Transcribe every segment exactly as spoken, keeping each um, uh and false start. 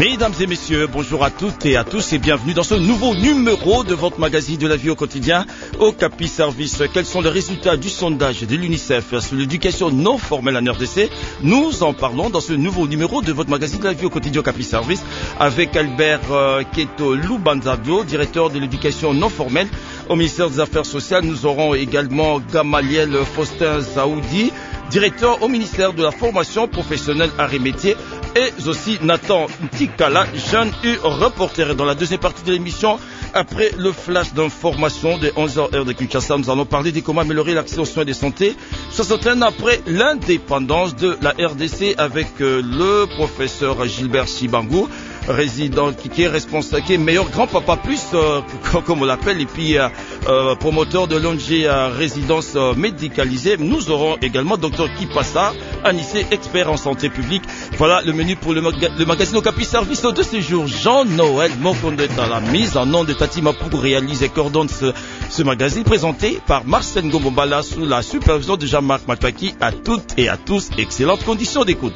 Mesdames et messieurs, bonjour à toutes et à tous et bienvenue dans ce nouveau numéro de votre magazine de la vie au quotidien, Okapi Service. Quels sont les résultats du sondage de l'UNICEF sur l'éducation non formelle en R D C? Nous en parlons dans ce nouveau numéro de votre magazine de la vie au quotidien, Okapi Service, avec Albert euh, Keto Lubanzado, directeur de l'éducation non formelle au ministère des Affaires sociales. Nous aurons également Gamaliel Faustin Zaoudi, directeur au ministère de la formation professionnelle arts et métiers, et aussi Nathan Tikala, jeune U reporter. Dans la deuxième partie de l'émission, après le flash d'information de onze heures heure de Kinshasa, nous allons parler de comment améliorer l'accès aux soins de santé. Ça s'entraîne après l'indépendance de la R D C avec euh, le professeur Gilbert Chibangou, résident qui est responsable, qui est meilleur grand-papa plus, euh, comme on l'appelle, et puis euh, euh, promoteur de l'O N G euh, résidence euh, médicalisée. Nous aurons également docteur Kipassa, Anissé, expert en santé publique. Voilà le menu pour le, maga le magazine Okapi Service de ce jour. Jean-Noël Mokonde est à la mise en nom de Tati Mapou réalise et coordonne ce, ce magazine présenté par Marcel Ngomombala sous la supervision de Jean-Marc Mataki. À toutes et à tous, excellentes conditions d'écoute.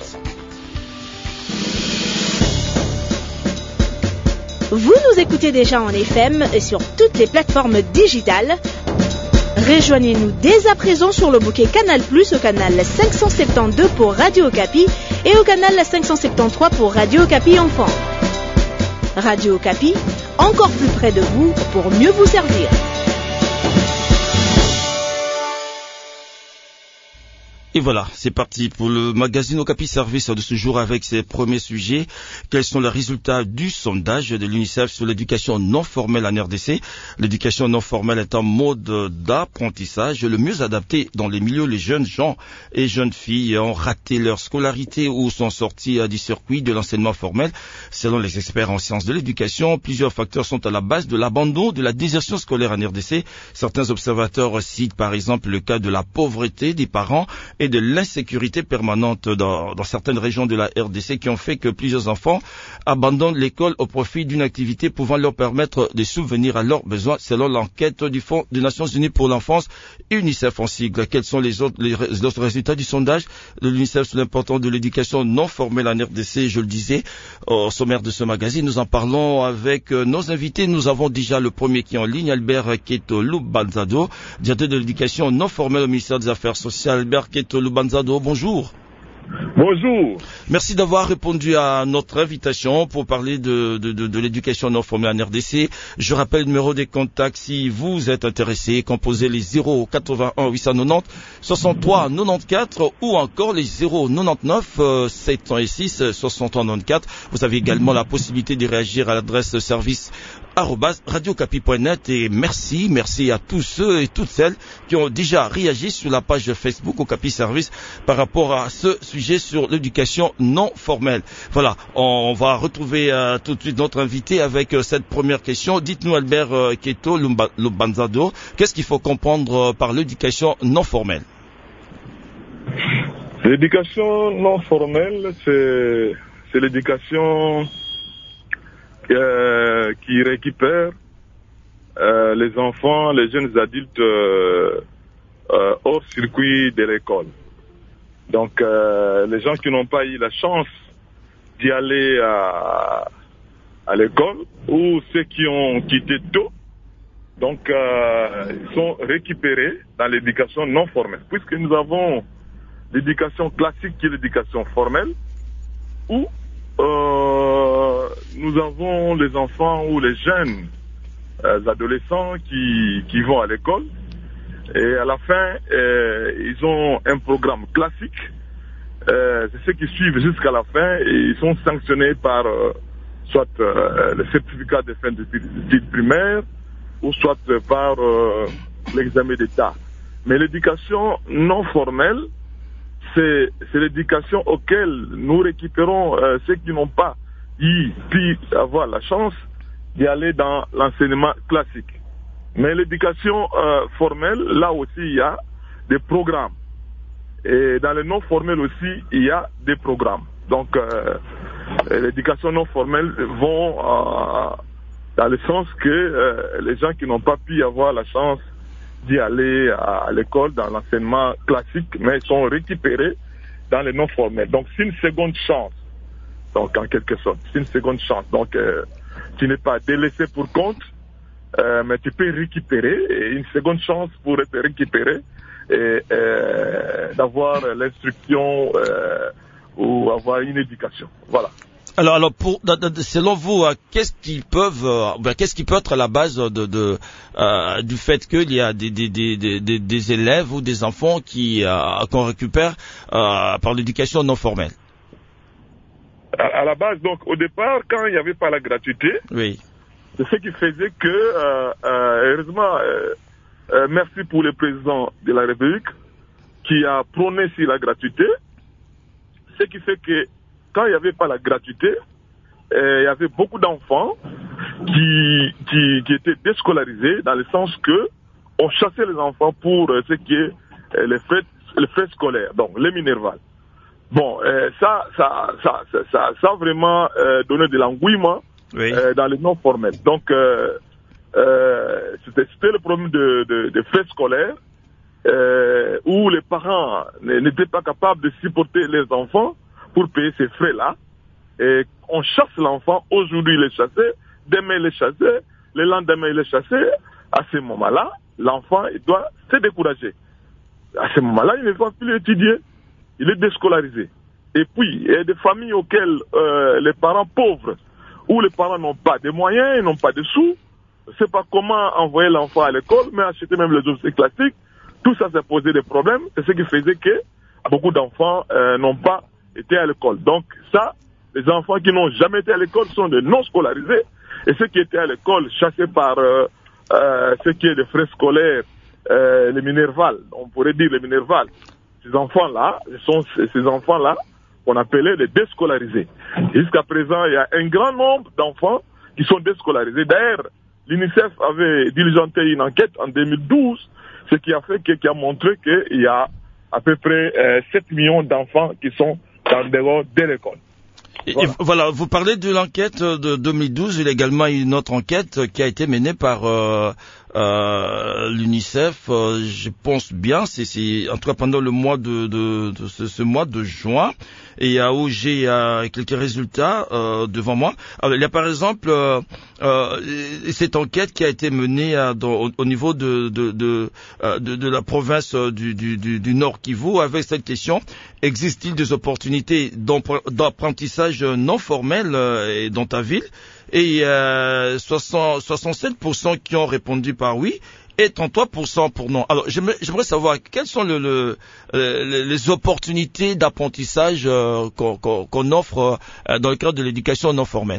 Vous nous écoutez déjà en F M et sur toutes les plateformes digitales. Rejoignez-nous dès à présent sur le bouquet Canal Plus au canal cinq cent soixante-douze pour Radio Okapi et au canal cinq cent soixante-treize pour Radio Okapi Enfant. Radio Okapi, encore plus près de vous pour mieux vous servir. Et voilà, c'est parti pour le magazine Okapi Service de ce jour avec ses premiers sujets. Quels sont les résultats du sondage de l'UNICEF sur l'éducation non formelle en R D C? L'éducation non formelle est un mode d'apprentissage le mieux adapté dans les milieux où les jeunes gens et jeunes filles ont raté leur scolarité ou sont sortis du circuit de l'enseignement formel. Selon les experts en sciences de l'éducation, plusieurs facteurs sont à la base de l'abandon de la désertion scolaire en R D C. Certains observateurs citent par exemple le cas de la pauvreté des parents et de l'insécurité permanente dans, dans certaines régions de la R D C qui ont fait que plusieurs enfants abandonnent l'école au profit d'une activité pouvant leur permettre de subvenir à leurs besoins, selon l'enquête du Fonds des Nations Unies pour l'enfance, UNICEF en sigle. Quels sont les autres, les, les autres résultats du sondage de l'UNICEF sur l'importance de l'éducation non formelle en R D C? Je le disais au sommaire de ce magazine, nous en parlons avec nos invités. Nous avons déjà le premier qui est en ligne, Albert Keto Lubanzado, directeur de l'éducation non formelle au ministère des Affaires sociales. Albert Keto Lubanzado, bonjour. Bonjour. Merci d'avoir répondu à notre invitation pour parler de, de, de, de l'éducation non formelle en R D C. Je rappelle le numéro des contacts si vous êtes intéressé. Composez les zéro quatre-vingt-un huit cent quatre-vingt-dix soixante-trois quatre-vingt-quatorze ou encore les zéro quatre-vingt-dix-neuf sept cent six soixante-trois quatre-vingt-quatorze. Vous avez également la possibilité de réagir à l'adresse service arobase radiocapi point net et merci, merci à tous ceux et toutes celles qui ont déjà réagi sur la page Facebook Okapi Service par rapport à ce sujet sur l'éducation non formelle. Voilà, on va retrouver euh, tout de suite notre invité avec euh, cette première question. Dites-nous Albert euh, Keto Lubanzado, qu'est-ce qu'il faut comprendre euh, par l'éducation non formelle? L'éducation non formelle, c'est, c'est l'éducation Euh, qui récupère euh, les enfants, les jeunes adultes euh, euh, hors circuit de l'école. Donc, euh, les gens qui n'ont pas eu la chance d'y aller à, à l'école ou ceux qui ont quitté tôt, donc euh, ils sont récupérés dans l'éducation non formelle. Puisque nous avons l'éducation classique qui est l'éducation formelle, où Euh, nous avons les enfants ou les jeunes euh, adolescents qui, qui vont à l'école et à la fin euh, ils ont un programme classique, euh, c'est ceux qui suivent jusqu'à la fin et ils sont sanctionnés par euh, soit euh, le certificat de fin d'études primaires ou soit par euh, l'examen d'État. Mais l'éducation non formelle, C'est, c'est l'éducation auquel nous récupérons euh, ceux qui n'ont pas eu, pu avoir la chance d'y aller dans l'enseignement classique. Mais l'éducation euh, formelle, là aussi, il y a des programmes. Et dans le non formel aussi, il y a des programmes. Donc, euh, l'éducation non formelle vont euh, dans le sens que euh, les gens qui n'ont pas pu avoir la chance d'y aller à l'école dans l'enseignement classique, mais sont récupérés dans les non formels. Donc c'est une seconde chance. Donc, en quelque sorte, c'est une seconde chance. Donc, euh, tu n'es pas délaissé pour compte, euh, mais tu peux récupérer, et une seconde chance pour te récupérer et euh, d'avoir l'instruction euh, ou avoir une éducation. Voilà. Alors, alors pour, selon vous, qu'est-ce qui peuvent, euh, qu'est-ce qui peut être la base de, de euh, du fait qu'il y a des, des, des, des, des élèves ou des enfants qui euh, qu'on récupère euh, par l'éducation non formelle? À, à la base, donc, au départ, quand il n'y avait pas la gratuité, oui, c'est ce qui faisait que, euh, euh, heureusement, euh, euh, merci pour le président de la République qui a prôné sur la gratuité, ce qui fait que quand il n'y avait pas la gratuité, euh, il y avait beaucoup d'enfants qui, qui, qui étaient déscolarisés dans le sens que on chassait les enfants pour euh, ce qui est euh, les fêtes, les fêtes scolaires, donc les minervales. Bon, euh, ça, ça, ça, ça, ça, ça a vraiment euh, donné de l'engouement oui. euh, dans les non formels. Donc, euh, euh, c'était, c'était le problème de, de, de fêtes scolaires euh, où les parents n'étaient pas capables de supporter les enfants pour payer ces frais-là. Et on chasse l'enfant, aujourd'hui il est chassé, demain il est chassé, le lendemain il est chassé. À ce moment-là, l'enfant il doit se décourager. À ce moment-là, il ne va plus étudier, il est déscolarisé. Et puis, il y a des familles auxquelles euh, les parents pauvres, où les parents n'ont pas de moyens, n'ont pas de sous, ne savent pas comment envoyer l'enfant à l'école, mais acheter même les objets classiques. Tout ça, ça posait des problèmes. C'est ce qui faisait que beaucoup d'enfants euh, n'ont pas été à l'école. Donc ça, les enfants qui n'ont jamais été à l'école sont des non scolarisés. Et ceux qui étaient à l'école, chassés par euh, euh, ce qui est des frais scolaires, euh, les minervales, on pourrait dire les minervales. Ces enfants-là, ce sont ces enfants-là qu'on appelait les déscolarisés. Jusqu'à présent, il y a un grand nombre d'enfants qui sont déscolarisés. D'ailleurs, l'UNICEF avait diligenté une enquête en deux mille douze, ce qui a fait que, qui a montré qu'il y a à peu près euh, sept millions d'enfants qui sont en dehors de l'école. Voilà. Et voilà, vous parlez de l'enquête de deux mille douze, il y a également une autre enquête qui a été menée par euh, euh, l'UNICEF, euh, je pense bien, c'est, c'est en tout cas pendant le mois de, de, de ce, ce mois de juin, et à où j'ai euh, quelques résultats euh, devant moi. Alors, il y a par exemple euh, euh, cette enquête qui a été menée euh, dans, au, au niveau de de, de, euh, de de la province du, du, du, du Nord Kivu, avec cette question: existe-t-il des opportunités d'apprentissage non formel euh, dans ta ville? Et euh, soixante, soixante-sept pour cent qui ont répondu par oui et trente-trois pour cent pour non. Alors j'aimerais, j'aimerais savoir quelles sont le, le, le, les opportunités d'apprentissage euh, qu'on, qu'on, qu'on offre euh, dans le cadre de l'éducation non formelle.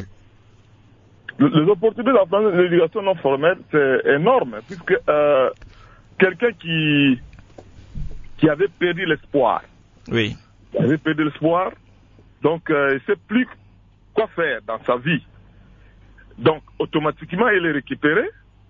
Les opportunités d'apprentissage de l'éducation non formelle, c'est énorme, puisque euh, quelqu'un qui qui avait perdu l'espoir, oui, qui avait perdu l'espoir, donc euh, il ne sait plus quoi faire dans sa vie. Donc, automatiquement, il est récupéré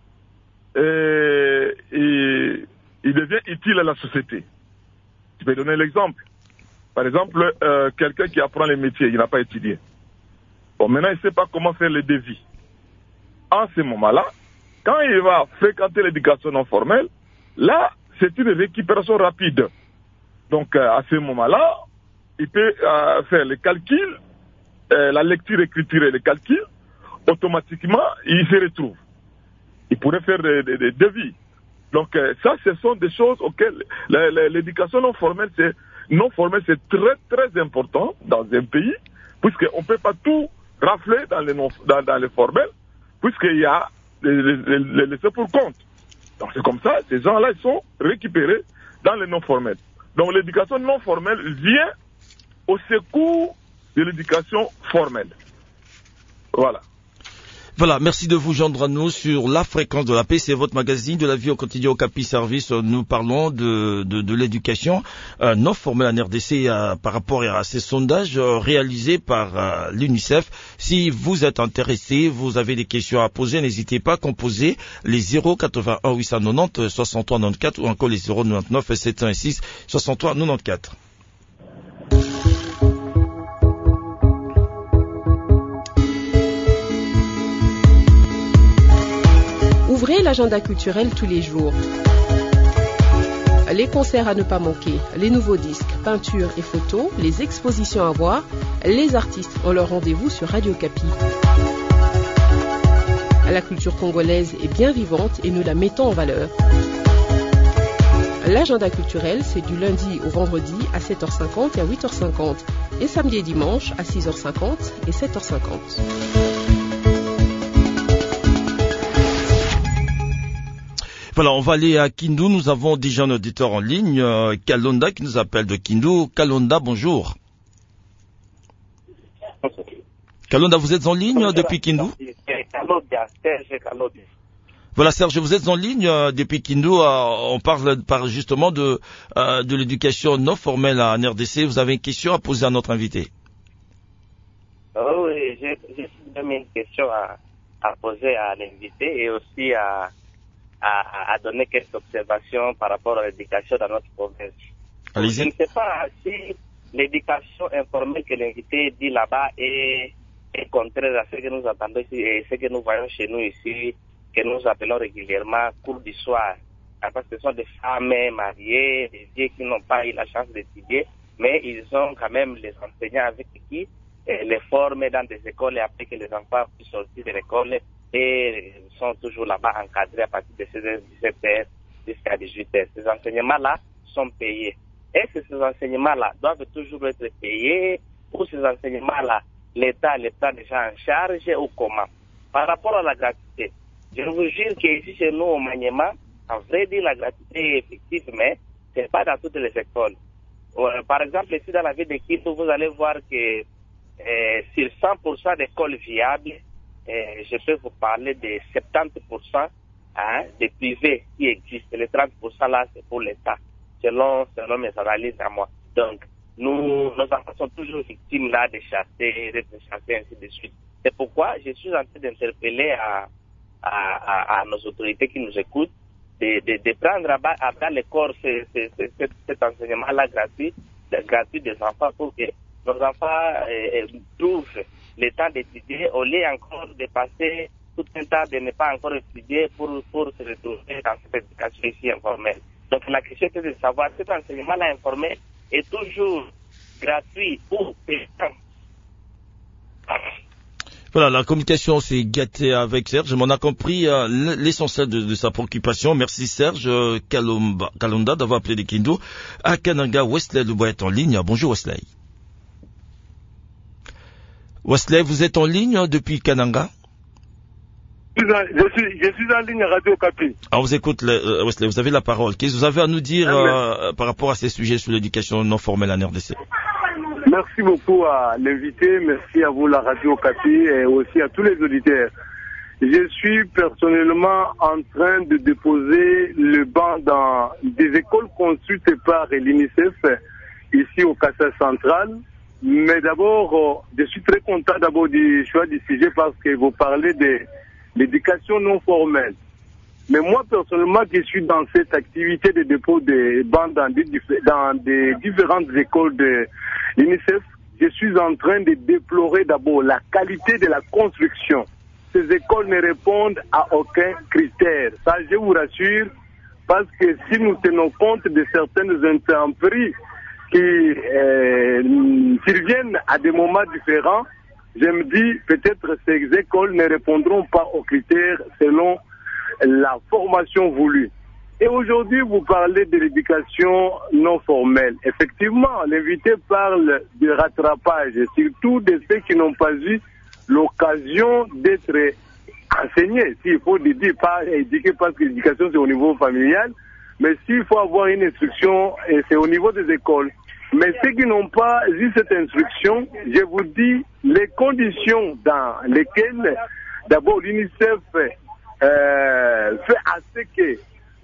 et, et il devient utile à la société. Je vais donner l'exemple. Par exemple, euh, quelqu'un qui apprend les métiers, il n'a pas étudié. Bon, maintenant, il ne sait pas comment faire les devis. En ce moment-là, quand il va fréquenter l'éducation non formelle, là, c'est une récupération rapide. Donc, euh, à ce moment-là, il peut euh, faire les calculs, euh, la lecture, écriture et les calculs. Automatiquement, il se retrouve. Il pourrait faire des, des, des devis. Donc euh, ça, ce sont des choses auxquelles la, la, l'éducation non formelle, c'est, non formelle, c'est très très important dans un pays, puisqu'on ne peut pas tout rafler dans les, non, dans, dans les formels, puisqu'il y a les, les, les laissés pour compte. Donc c'est comme ça, ces gens-là, ils sont récupérés dans les non formels. Donc l'éducation non formelle vient au secours de l'éducation formelle. Voilà. Voilà, merci de vous joindre à nous sur La Fréquence de la Paix. C'est votre magazine de la vie au quotidien au Capi Service. Nous parlons de, de, de l'éducation euh, non formelle en R D C euh, par rapport à ces sondages euh, réalisés par euh, l'UNICEF. Si vous êtes intéressé, vous avez des questions à poser, n'hésitez pas à composer les zéro quatre-vingt-un huit cent quatre-vingt-dix soixante-trois quatre-vingt-quatorze ou encore les zéro quatre-vingt-dix-neuf sept cent six soixante-trois quatre-vingt-quatorze. Ouvrez l'agenda culturel tous les jours. Les concerts à ne pas manquer, les nouveaux disques, peintures et photos, les expositions à voir, les artistes ont leur rendez-vous sur Radio Kapi. La culture congolaise est bien vivante et nous la mettons en valeur. L'agenda culturel, c'est du lundi au vendredi à sept heures cinquante et à huit heures cinquante, et samedi et dimanche à six heures cinquante et sept heures cinquante. Voilà, on va aller à Kindu. Nous avons déjà un auditeur en ligne, euh, Kalonda, qui nous appelle de Kindu. Kalonda, bonjour. Kalonda, vous êtes en ligne depuis Kindu? Voilà, Serge, vous êtes en ligne euh, depuis Kindu. Euh, on parle, parle justement de, euh, de l'éducation non formelle en R D C. Vous avez une question à poser à notre invité? Oh oui, j'ai une question à, à poser à l'invité et aussi à... À, à donner quelques observations par rapport à l'éducation dans notre province. Allez-y. Je ne sais pas si l'éducation informelle que l'invité dit là-bas est, est contraire à ce que nous entendons ici et ce que nous voyons chez nous ici, que nous appelons régulièrement cours du soir. Parce que ce sont des femmes mariées, des vieux qui n'ont pas eu la chance d'étudier, mais ils ont quand même les enseignants avec qui eh, les forment dans des écoles et après que les enfants puissent sortir de l'école et sont toujours là-bas encadrés à partir de seize heures dix-sept heures jusqu'à dix-huit heures. Ces enseignements-là sont payés. Est-ce que ces enseignements-là doivent toujours être payés ou ces enseignements-là, l'État les prend déjà en charge ou comment? Par rapport à la gratuité, je vous jure qu'ici chez nous au Maniema, en vrai dire la gratuité est effective, mais ce n'est pas dans toutes les écoles. Par exemple, ici dans la ville de Kindu, vous allez voir que euh, sur cent pour cent d'écoles viables, Euh, je peux vous parler de soixante-dix pour cent hein, des privés qui existent. Les trente pour cent là, c'est pour l'État, selon, selon mes analyses à moi. Donc, nous, nos enfants sont toujours victimes là de chasser, d'être chassés, ainsi de suite. C'est pourquoi je suis en train d'interpeller à, à, à, à nos autorités qui nous écoutent de, de, de prendre à bas, à bas le corps ce, ce, ce, cet, cet enseignement-là gratuit, gratuit des enfants pour que nos enfants euh, trouvent le temps d'étudier au lieu encore de passer tout un temps de ne pas encore étudier pour, pour se retrouver dans cette éducation ici informelle. Donc la question est de savoir si cet enseignement-là informel est toujours gratuit ou payant. Voilà, la communication s'est gâtée avec Serge. On a compris euh, l'essentiel de, de sa préoccupation. Merci Serge euh, Kalomba, Kalonda d'avoir appelé de Kindu. À Kananga, Wesley Lubois est en ligne. Bonjour Wesley. Wesley, vous êtes en ligne depuis Kananga? Je suis, je suis en ligne à Radio Kapi. Alors, vous écoutez, euh, Wesley, vous avez la parole. Qu'est-ce que vous avez à nous dire euh, par rapport à ces sujets sur l'éducation non formelle en R D C? Merci beaucoup à l'invité, merci à vous la Radio Kapi et aussi à tous les auditeurs. Je suis personnellement en train de déposer le banc dans des écoles construites par l'UNICEF ici au Kassai central. Mais d'abord, je suis très content d'abord du choix du sujet parce que vous parlez de l'éducation non formelle. Mais moi, personnellement, je suis dans cette activité de dépôt de bancs dans des, dans des différentes écoles de l'UNICEF. Je suis en train de déplorer d'abord la qualité de la construction. Ces écoles ne répondent à aucun critère. Ça, je vous rassure, parce que si nous tenons compte de certaines intempéries qui euh, surviennent à des moments différents, je me dis peut-être ces écoles ne répondront pas aux critères selon la formation voulue. Et aujourd'hui, vous parlez de l'éducation non formelle. Effectivement, l'invité parle de rattrapage, surtout de ceux qui n'ont pas eu l'occasion d'être enseignés. S'il faut dire, pas éduquer parce que l'éducation c'est au niveau familial, mais s'il faut avoir une instruction, c'est au niveau des écoles. Mais ceux qui n'ont pas eu cette instruction, je vous dis, les conditions dans lesquelles, d'abord, l'UNICEF euh, fait à ce que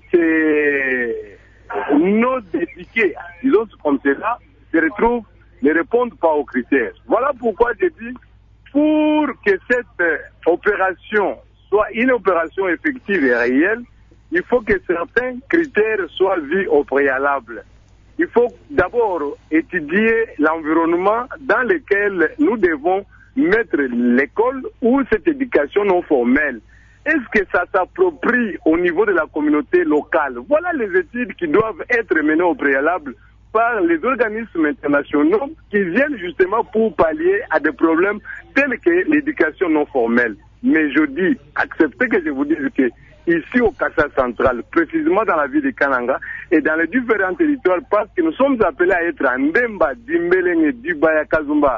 ces nos éduqués, disons comme cela, se retrouvent, ne répondent pas aux critères. Voilà pourquoi je dis, pour que cette opération soit une opération effective et réelle, il faut que certains critères soient vus au préalable. Il faut d'abord étudier l'environnement dans lequel nous devons mettre l'école ou cette éducation non formelle. est-ce que ça s'approprie au niveau de la communauté locale? Voilà les études qui doivent être menées au préalable par les organismes internationaux qui viennent justement pour pallier à des problèmes tels que l'éducation non formelle. Mais je dis, acceptez que je vous dise que ici au Kassa central, précisément dans la ville de Kananga et dans les différents territoires, parce que nous sommes appelés à être en Ndemba, Dimbeleng, Dubaya, Kazumba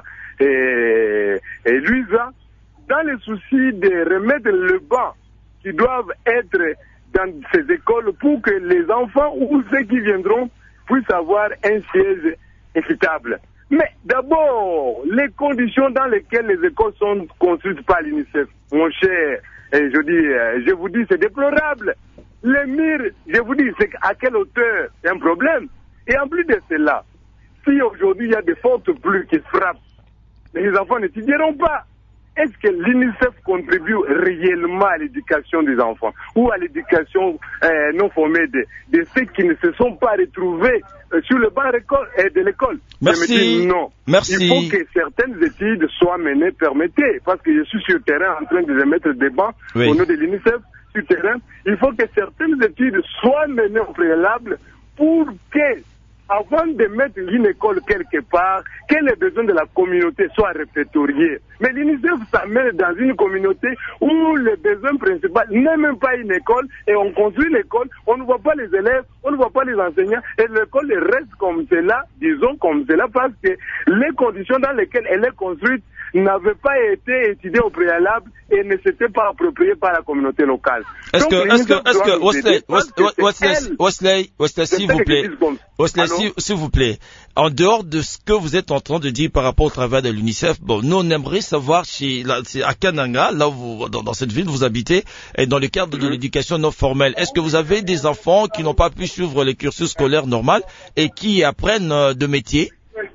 et, et Luisa, dans le souci de remettre le banc qui doivent être dans ces écoles pour que les enfants ou ceux qui viendront puissent avoir un siège équitable. Mais d'abord, les conditions dans lesquelles les écoles sont construites par l'UNICEF, mon cher, et je dis, je vous dis, c'est déplorable. Les murs, je vous dis, c'est à quelle hauteur? Il y a un problème. Et en plus de cela, si aujourd'hui il y a des fortes pluies qui frappent, les enfants n'étudieront pas. Est-ce que l'UNICEF contribue réellement à l'éducation des enfants ou à l'éducation euh, non formée de, de ceux qui ne se sont pas retrouvés euh, sur le banc de l'école? Merci. Je me dis non. Merci. Il faut que certaines études soient menées, permettez, parce que je suis sur le terrain en train de mettre des bancs oui. au nom de l'UNICEF sur le terrain. Il faut que certaines études soient menées au préalable pour que, avant de mettre une école quelque part, que les besoins de la communauté soient répertoriés. Mais l'UNICEF s'amène dans une communauté où le besoin principal n'est même pas une école, et on construit l'école, on ne voit pas les élèves, on ne voit pas les enseignants, et l'école reste comme cela, disons comme cela, parce que les conditions dans lesquelles elle est construite n'avaient pas été étudiées au préalable et ne s'étaient pas appropriées par la communauté locale. Est-ce que, est-ce que, est-ce que, Wesley, Wesley, Wesley, Wesley, s'il vous plaît, Wesley, s'il vous plaît, en dehors de ce que vous êtes en train de dire par rapport au travail de l'UNICEF, bon, nous on aimerait savoir chez, là, à Kananga, là où vous, dans, dans cette ville vous habitez, et dans le cadre de l'éducation non formelle, est-ce que vous avez des enfants qui n'ont pas pu suivre les cursus scolaires normal et qui apprennent euh, de métiers?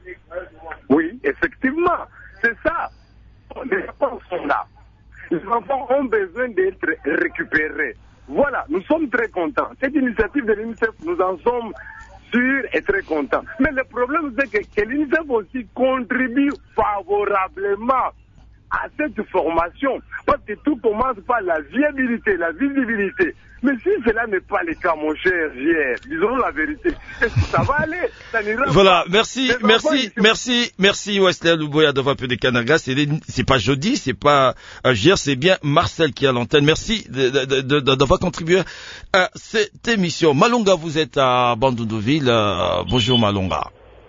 Oui, effectivement, c'est ça. Les enfants sont là. Les enfants ont besoin d'être récupérés. Voilà, nous sommes très contents. Cette initiative de l'UNICEF, nous en sommes sûrs et très contents. Mais le problème, c'est que, que l'UNICEF aussi contribue favorablement à cette formation. Parce que tout commence par la viabilité, la visibilité. Mais si cela n'est pas le cas, mon cher J R, disons la vérité, est-ce que ça va aller? Ça n'ira Voilà, pas. merci, merci, merci, merci Wesley Luboya d'avoir pu de Kananga. C'est, c'est pas jeudi, c'est pas euh, J R, c'est bien Marcel qui est à l'antenne. Merci de, de, de, de, d'avoir contribué à cette émission. Malonga, vous êtes à Bandundouville. Euh, bonjour Malonga.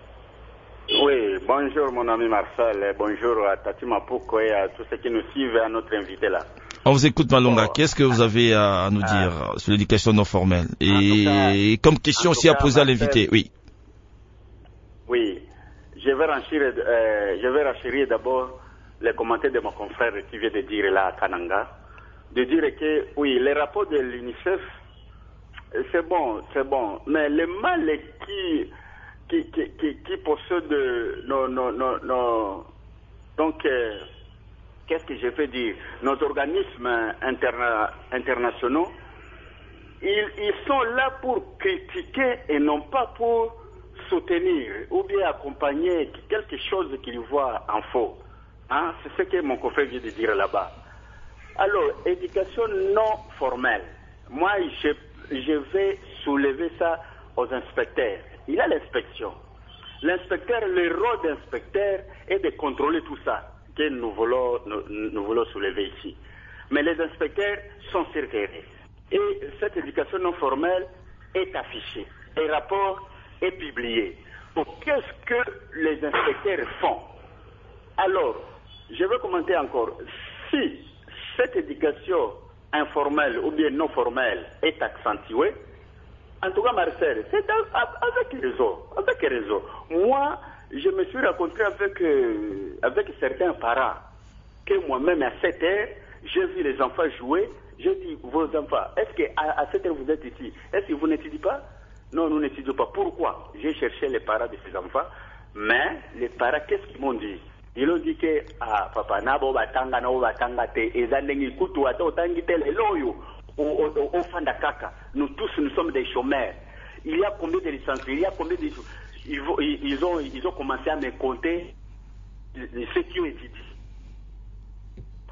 Oui, bonjour mon ami Marcel, et bonjour à Tati Mapouko et à tous ceux qui nous suivent et à notre invité là. On vous écoute Malonga, oh. Qu'est-ce que vous avez à nous dire ah. sur l'éducation non formelle? Et cas, comme question aussi à poser à l'invité, oui. Oui, je vais renchérir, euh, je vais renchérir d'abord les commentaires de mon confrère qui vient de dire là à Kananga, de dire que oui, les rapports de l'UNICEF, c'est bon, c'est bon, mais le mal qui qui qui qui, qui possède nos nos nos, nos donc euh, qu'est-ce que je veux dire? Nos organismes interna, internationaux, ils, ils sont là pour critiquer et non pas pour soutenir ou bien accompagner quelque chose qu'ils voient en faux. Hein? C'est ce que mon confrère vient de dire là-bas. Alors, éducation non formelle. Moi, je, je vais soulever ça aux inspecteurs. Il y a l'inspection. L'inspecteur, le rôle d'inspecteur est de contrôler tout ça que nous voulons, nous, nous voulons soulever ici. Mais les inspecteurs sont sur terrain. Et cette éducation non formelle est affichée. Et le rapport est publié. Donc, qu'est-ce que les inspecteurs font? Alors, je vais commenter encore. Si cette éducation informelle ou bien non formelle est accentuée, en tout cas, Marcel, c'est avec les réseaux. Avec les réseaux. Moi, je me suis rencontré avec, euh, avec certains parents que moi-même, à sept heures, j'ai vu les enfants jouer. J'ai dit, vos enfants, est-ce qu'à à sept heures vous êtes ici? Est-ce que vous n'étudiez pas? Non, nous n'étudions pas. Pourquoi? J'ai cherché les parents de ces enfants, mais les parents, qu'est-ce qu'ils m'ont dit? Ils ont dit que, ah, papa, nabo batanga, nabo batanga te, ezandengi kutu, ata otangi te leloyo, au Fandakaka. Nous tous, nous sommes des chômeurs. Il y a combien de licenciés? Il y a combien de... Ils, ils, ont, ils ont commencé à me compter ceux qui ont étudié.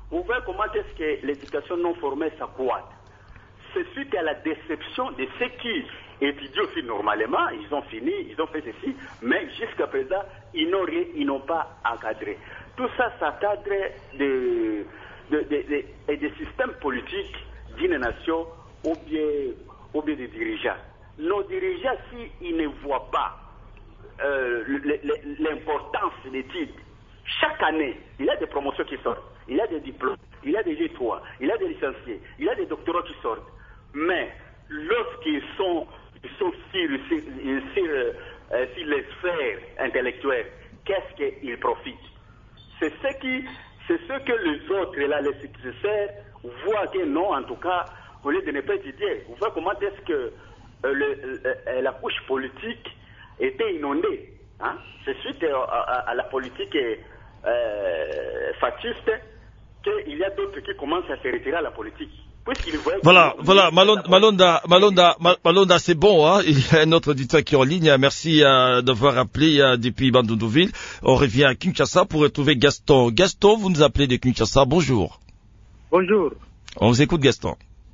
vous voyez comment est-ce que l'éducation non formelle s'accroît. C'est suite à la déception de ceux qui étudient aussi normalement, ils ont fini, ils ont fait ceci, mais jusqu'à présent, ils n'ont rien, ils n'ont pas encadré. Tout ça, ça cadre des de, de, de, de, de systèmes politiques d'une nation ou bien, ou bien des dirigeants. Nos dirigeants, s'ils ne voient pas euh, l'importance des l'étude, chaque année, il y a des promotions qui sortent, il y a des diplômes, il y a des G trois, il y a des licenciés, il y a des doctorats qui sortent. Mais lorsqu'ils sont, ils sont sur, sur, sur, euh, sur les sphères intellectuelles, qu'est-ce qu'ils profitent? C'est ce, qui, c'est ce que les autres, là, les successeurs, voient que non, en tout cas, au lieu de ne pas étudier. Vous voyez comment est-ce que euh, le, euh, la couche politique était inondée. Hein? C'est suite à, à, à la politique euh, fasciste qu'il y a d'autres qui commencent à se retirer à la politique. Voilà, voilà, Malonda, Malonda, Malonda, Malonda, c'est bon, hein. Il y a un autre auditeur qui est en ligne. Merci euh, d'avoir appelé euh, depuis Bandundouville. On revient à Kinshasa pour retrouver Gaston. Gaston, vous nous appelez de Kinshasa. Bonjour. Bonjour. On vous écoute, Gaston.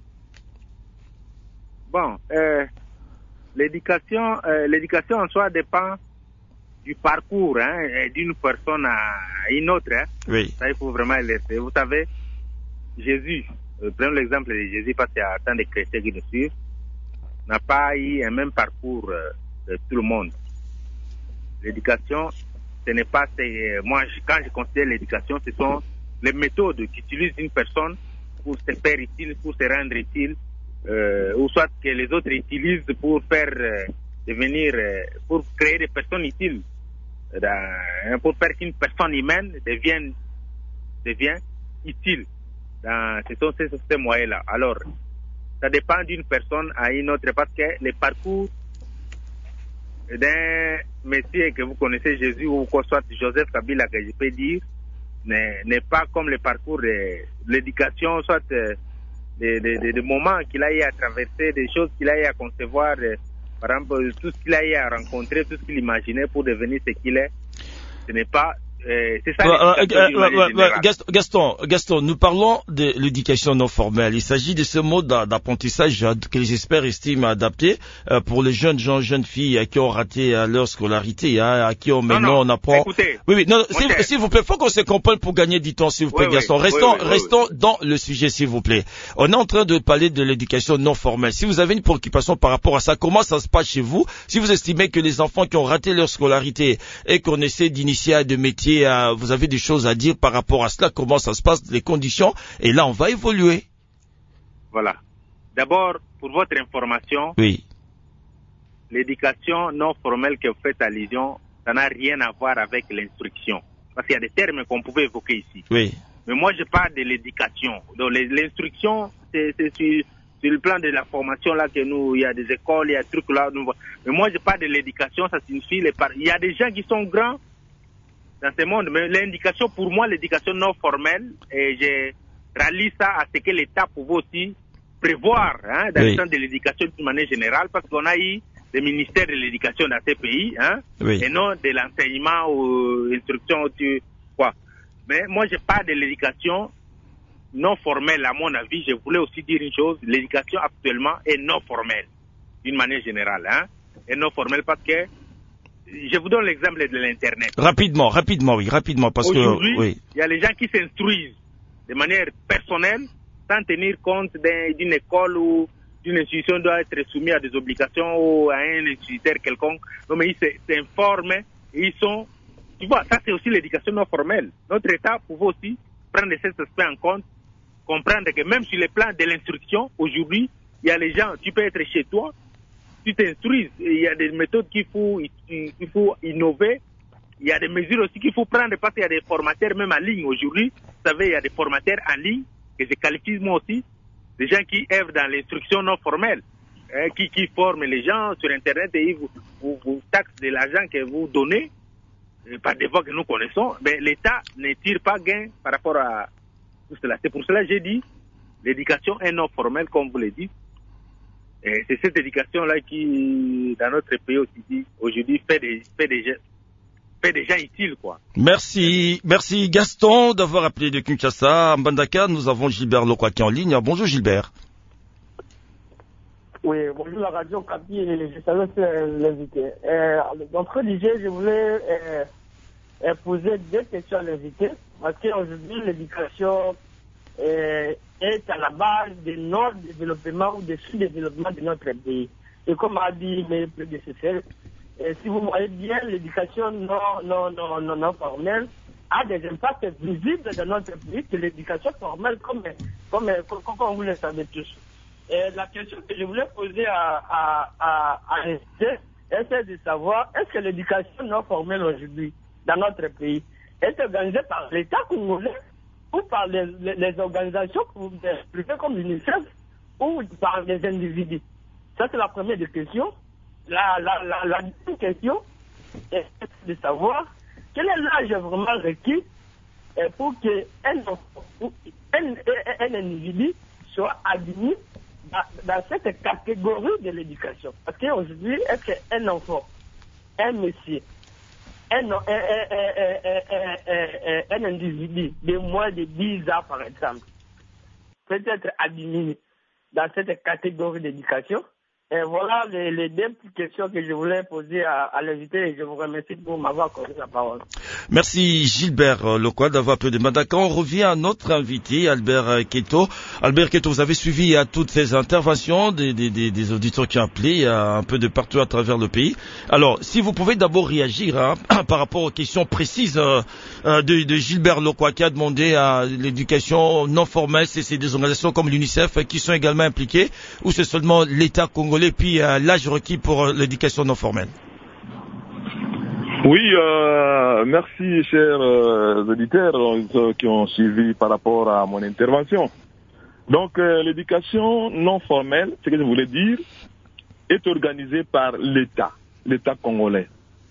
Bon, euh, l'éducation, euh, l'éducation en soi dépend du parcours, hein, d'une personne à une autre. Hein. Oui. Ça, il faut vraiment le laisser. Vous savez, Jésus. Euh, prenons l'exemple de Jésus parce qu'il y a tant de chrétiens qui le suivent, n'a pas eu un même parcours euh, de tout le monde. L'éducation, ce n'est pas, c'est, moi, je, quand je considère l'éducation, ce sont les méthodes qu'utilise une personne pour se faire utile, pour se rendre utile, euh, ou soit que les autres utilisent pour faire euh, devenir, euh, pour créer des personnes utiles, dans, pour faire qu'une personne humaine devienne, devient utile. Dans, ce sont ces, ces moyens-là. Alors, ça dépend d'une personne à une autre parce que le parcours d'un monsieur que vous connaissez, Jésus ou quoi soit Joseph Kabila, que je peux dire, n'est pas comme le parcours de l'éducation, soit des de, de, de moments qu'il a eu à traverser, des choses qu'il a eu à concevoir, de, par exemple, tout ce qu'il a eu à rencontrer, tout ce qu'il imaginait pour devenir ce qu'il est. Ce n'est pas Euh, c'est ça. Euh, euh, euh, Gaston, Gaston, Gaston, nous parlons de l'éducation non formelle. Il s'agit de ce mode d'apprentissage que les experts estiment adapté euh, pour les jeunes gens, jeunes filles qui ont raté euh, leur scolarité, hein, à qui on maintenant on apprend. Écoutez, oui, oui, non, s'il vous plaît, faut qu'on se comprenne pour gagner du temps, s'il vous plaît, oui, Gaston. Oui, restons, oui, oui, restons oui. dans le sujet, s'il vous plaît. On est en train de parler de l'éducation non formelle. Si vous avez une préoccupation par rapport à ça, comment ça se passe chez vous? Si vous estimez que les enfants qui ont raté leur scolarité et qu'on essaie d'initier à des métiers, vous avez des choses à dire par rapport à cela, comment ça se passe, les conditions, et là on va évoluer. Voilà. D'abord, pour votre information, oui. L'éducation non formelle que vous faites allusion, ça n'a rien à voir avec l'instruction. Parce qu'il y a des termes qu'on pouvait évoquer ici. Oui. Mais moi je parle de l'éducation. Donc l'instruction, c'est sur, sur le plan de la formation là que nous, il y a des écoles, il y a des trucs là. Nous, mais moi je parle de l'éducation, ça signifie, les par... il y a des gens qui sont grands dans ce monde, mais l'éducation, pour moi, l'éducation non formelle, et je rallie ça à ce que l'État pouvait aussi prévoir, hein, dans oui. le sens de l'éducation d'une manière générale, parce qu'on a eu des ministères de l'éducation dans ces pays, hein, oui. et non de l'enseignement ou l'instruction, quoi. Mais moi, je parle de l'éducation non formelle, à mon avis. Je voulais aussi dire une chose, l'éducation actuellement est non formelle, d'une manière générale, hein, est non formelle parce que je vous donne l'exemple de l'Internet. Rapidement, rapidement, oui, rapidement, parce que... Aujourd'hui, oui. il y a les gens qui s'instruisent de manière personnelle, sans tenir compte d'une école ou d'une institution doit être soumise à des obligations ou à un instituteur quelconque. Non, mais ils s'informent et ils sont... Tu vois, ça c'est aussi l'éducation non formelle. Notre État pouvait aussi prendre cet aspect en compte, comprendre que même sur le plan de l'instruction, aujourd'hui, il y a les gens, tu peux être chez toi, tu t'instruis, il y a des méthodes qu'il faut, qu'il faut innover, il y a des mesures aussi qu'il faut prendre parce qu'il y a des formateurs même en ligne aujourd'hui. Vous savez, il y a des formateurs en ligne, que je qualifie moi aussi, des gens qui œuvrent dans l'instruction non formelle, hein, qui, qui forment les gens sur Internet et ils vous, vous, vous taxent de l'argent que vous donnez, par des voies que nous connaissons, mais l'État ne tire pas gain par rapport à tout cela. C'est pour cela que j'ai dit, l'éducation est non formelle, comme vous le dites. Et c'est cette éducation-là qui, dans notre pays aussi, aujourd'hui, fait des, fait des, fait des gens utiles, quoi. Merci, merci Gaston d'avoir appelé de Kinshasa. À Mbandaka, nous avons Gilbert Lokwa qui est en ligne. Bonjour Gilbert. Oui, bonjour la radio Capi et je salue l'invité. Euh, donc, rédigé, je voulais euh, euh, poser deux questions à l'invité, parce qu'aujourd'hui, l'éducation euh, est à la base de notre développement ou de sous-développement de notre pays. Et comme a dit mes prédécesseurs, euh, si vous voyez bien, l'éducation non, non, non, non, non formelle a des impacts visibles dans notre pays que l'éducation formelle, comme, comme, comme, comme vous le savez tous. Et la question que je voulais poser à, à, à, à l'invité, c'est de savoir, est-ce que l'éducation non formelle aujourd'hui, dans notre pays, est organisée par l'État congolais ou par les, les, les organisations privées comme l'UNICEF ou par les individus? Ça, c'est la première des questions. La, la, la, la deuxième question est de savoir quel est l'âge vraiment requis pour qu'un un, un, un individu soit admis dans, dans cette catégorie de l'éducation. Parce qu'aujourd'hui, est-ce qu'un enfant, un monsieur, un, un, un, un, un, un individu de moins de dix ans, par exemple, peut être admis dans cette catégorie d'éducation? Et voilà les, les deux petites questions que je voulais poser à, à l'invité et je vous remercie pour m'avoir accordé la parole. Merci Gilbert Lokwa d'avoir appelé de Mbandaka. On revient à notre invité Albert Keto. Albert Keto, vous avez suivi à toutes ces interventions des, des, des, des auditeurs qui ont appelé un peu de partout à travers le pays. Alors, si vous pouvez d'abord réagir hein, par rapport aux questions précises euh, de, de Gilbert Lokwa qui a demandé à l'éducation non formelle, c'est, c'est des organisations comme l'UNICEF qui sont également impliquées ou c'est seulement l'État congolais et puis euh, l'âge requis pour euh, l'éducation non formelle? Oui, euh, merci chers euh, auditeurs euh, qui ont suivi par rapport à mon intervention. Donc euh, l'éducation non formelle, ce que je voulais dire, est organisée par l'État, l'État congolais.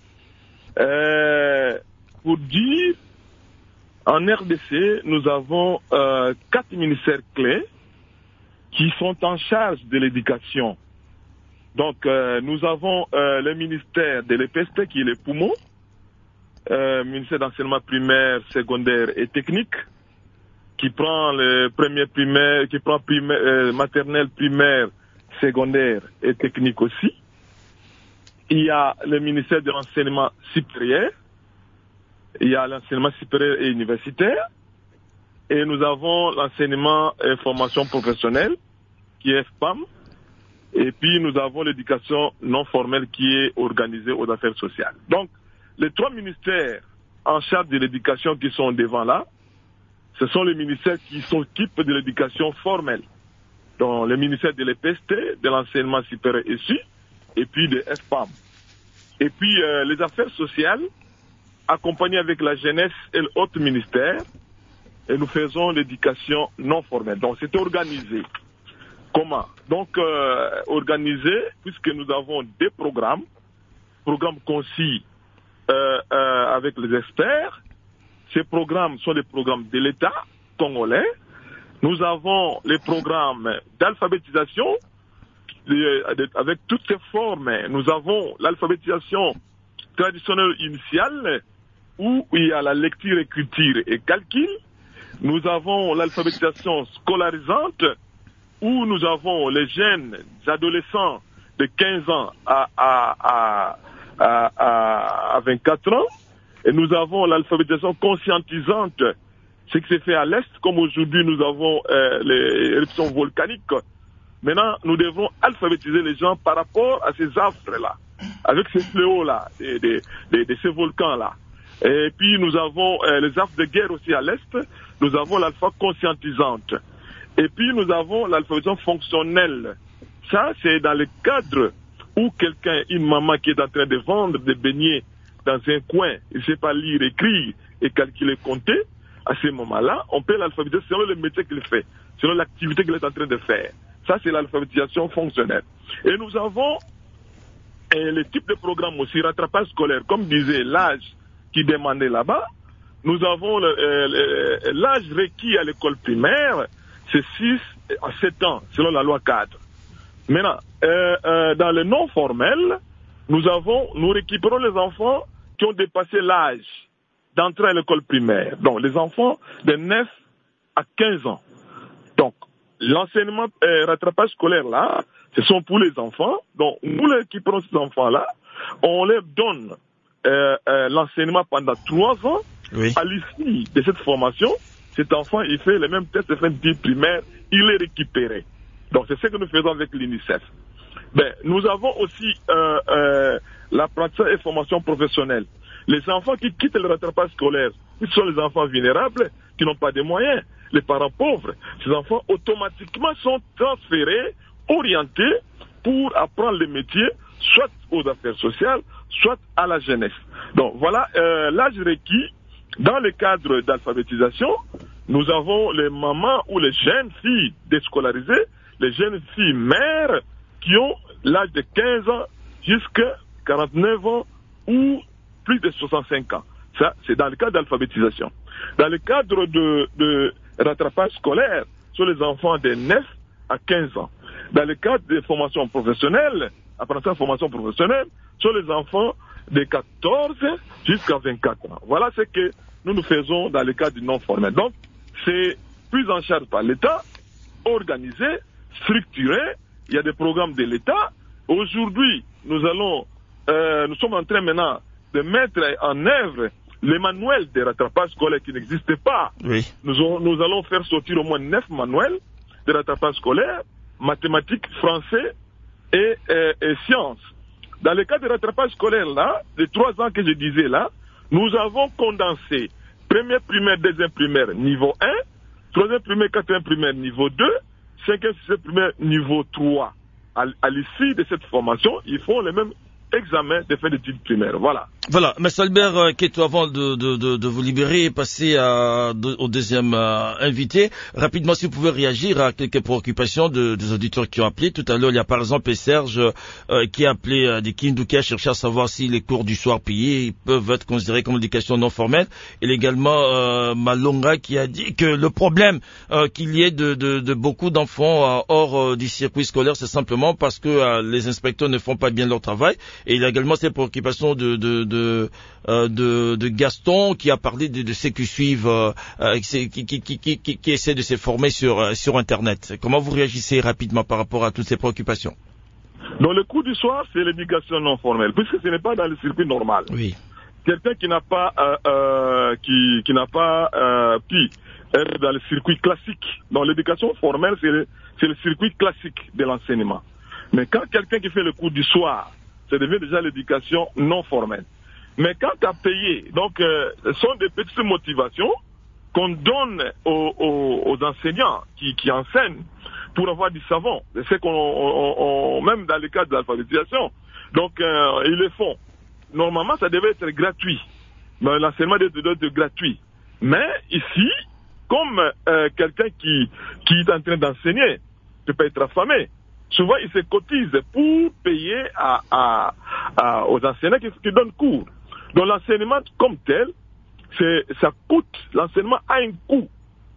Euh, pour dire, en R D C, nous avons euh, quatre ministères clés qui sont en charge de l'éducation. Donc, euh, nous avons euh, le ministère de l'E P S T qui est le poumon, euh, ministère d'enseignement primaire, secondaire et technique, qui prend le premier primaire, qui prend primaire, euh, maternelle, primaire, secondaire et technique aussi. Il y a le ministère de l'enseignement supérieur, il y a l'enseignement supérieur et universitaire, et nous avons l'enseignement et formation professionnelle, qui est F P A M. Et puis, nous avons l'éducation non formelle qui est organisée aux affaires sociales. Donc, les trois ministères en charge de l'éducation qui sont devant là, ce sont les ministères qui s'occupent de l'éducation formelle. Donc, le ministère de l'E P S T, de l'enseignement supérieur et su, et puis de F P A M. Et puis, euh, les affaires sociales, accompagnées avec la jeunesse et l'autre ministère, et nous faisons l'éducation non formelle. Donc, c'est organisé. Comment? Donc, euh, organisé, puisque nous avons des programmes, programmes concis euh, euh, avec les experts. Ces programmes sont des programmes de l'État congolais. Nous avons les programmes d'alphabétisation avec toutes ces formes. Nous avons l'alphabétisation traditionnelle initiale où il y a la lecture, écriture et calcul. Nous avons l'alphabétisation scolarisante où nous avons les jeunes adolescents de quinze ans à, à, à, à, à, à vingt-quatre ans. Et nous avons l'alphabétisation conscientisante, ce qui s'est fait à l'Est, comme aujourd'hui nous avons euh, les éruptions volcaniques. Maintenant, nous devons alphabétiser les gens par rapport à ces affres-là, avec ces fléaux-là, de, de, de, de ces volcans-là. Et puis nous avons euh, les affres de guerre aussi à l'Est, nous avons l'alpha conscientisante. Et puis nous avons l'alphabétisation fonctionnelle. Ça, c'est dans le cadre où quelqu'un, une maman qui est en train de vendre des beignets dans un coin, il ne sait pas lire, écrire et calculer, compter, à ce moment-là, on peut l'alphabétiser selon le métier qu'il fait, selon l'activité qu'il est en train de faire. Ça, c'est l'alphabétisation fonctionnelle. Et nous avons et le type de programme aussi, rattrapage scolaire, comme disait l'âge qui demandait là-bas. Nous avons l'âge requis à l'école primaire, c'est six à sept ans, selon la loi cadre. Maintenant, euh, euh, dans le non formel, nous avons, nous récupérons les enfants qui ont dépassé l'âge d'entrer à l'école primaire. Donc, les enfants de neuf à quinze ans. Donc, l'enseignement euh, rattrapage scolaire, là, ce sont pour les enfants. Donc, nous les, qui prenons ces enfants-là, on leur donne euh, euh, l'enseignement pendant trois ans. Oui. À l'issue de cette formation, cet enfant, il fait les mêmes tests de fin de primaire, il est récupéré. Donc, c'est ce que nous faisons avec l'UNICEF. Ben, nous avons aussi euh, euh, l'apprentissage et formation professionnelle. Les enfants qui quittent le rattrapage scolaire, ce sont les enfants vulnérables qui n'ont pas de moyens, les parents pauvres. Ces enfants automatiquement sont transférés, orientés pour apprendre les métiers, soit aux affaires sociales, soit à la jeunesse. Donc voilà euh, l'âge requis dans le cadre d'alphabétisation. Nous avons les mamans ou les jeunes filles déscolarisées, les jeunes filles mères qui ont l'âge de quinze ans jusqu'à quarante-neuf ans ou plus de soixante-cinq ans. Ça, c'est dans le cadre d'alphabétisation. Dans le cadre de, de rattrapage scolaire, sur les enfants de neuf à quinze ans. Dans le cadre de formation professionnelle, apprentissage de formation professionnelle, sur les enfants de quatorze jusqu'à vingt-quatre ans. Voilà ce que nous nous faisons dans le cadre du non formel. Donc, c'est pris en charge par l'État, organisé, structuré. Il y a des programmes de l'État. Aujourd'hui, nous allons, euh, nous sommes en train maintenant de mettre en œuvre les manuels de rattrapage scolaire qui n'existaient pas. Oui. Nous, nous allons faire sortir au moins neuf manuels de rattrapage scolaire, mathématiques, français et, et, et sciences. Dans le cas de rattrapage scolaire, là, les trois ans que je disais là, nous avons condensé première primaire, deuxième primaire, niveau un, troisième primaire, quatrième primaire, niveau deux, cinquième, sixième primaire, niveau trois. À, à l'issue de cette formation, ils font les mêmes examens de fin d'études primaires. Voilà. Voilà. M. Albert euh, Keto, avant de, de, de, de vous libérer et passer à, de, au deuxième euh, invité, rapidement, si vous pouvez réagir à quelques préoccupations de, des auditeurs qui ont appelé. Tout à l'heure, il y a par exemple Serge euh, qui a appelé euh, des Kindu, qui a cherché à savoir si les cours du soir payés peuvent être considérés comme éducation non formelle. Et également euh, Malonga qui a dit que le problème euh, qu'il y ait de, de, de beaucoup d'enfants euh, hors euh, du circuit scolaire, c'est simplement parce que euh, les inspecteurs ne font pas bien leur travail. Et il y a également ces préoccupations de, de, de, euh, de, de Gaston qui a parlé de, de ceux qui suivent, euh, qui, qui, qui, qui, qui, qui essaient de se former sur, euh, sur Internet. Comment vous réagissez rapidement par rapport à toutes ces préoccupations? Dans le cours du soir, c'est l'éducation non formelle, puisque ce n'est pas dans le circuit normal. Oui. Quelqu'un qui n'a pas, euh, euh, qui, qui n'a pas euh, pu être dans le circuit classique. Dans l'éducation formelle, c'est le, c'est le circuit classique de l'enseignement. Mais quand quelqu'un qui fait le cours du soir, ça devient déjà l'éducation non formelle. Mais quand tu as payé, donc euh, ce sont des petites motivations qu'on donne aux, aux, aux enseignants qui, qui enseignent pour avoir du savon. C'est qu'on, on, on, même dans le cadre de l'alphabétisation. Donc euh, ils le font. Normalement, ça devait être gratuit. Mais l'enseignement doit être gratuit. Mais ici, comme euh, quelqu'un qui, qui est en train d'enseigner ne peut pas être affamé, souvent, ils se cotisent pour payer à, à, à, aux enseignants qui, qui donnent cours. Donc, l'enseignement comme tel, c'est, ça coûte. L'enseignement a un coût.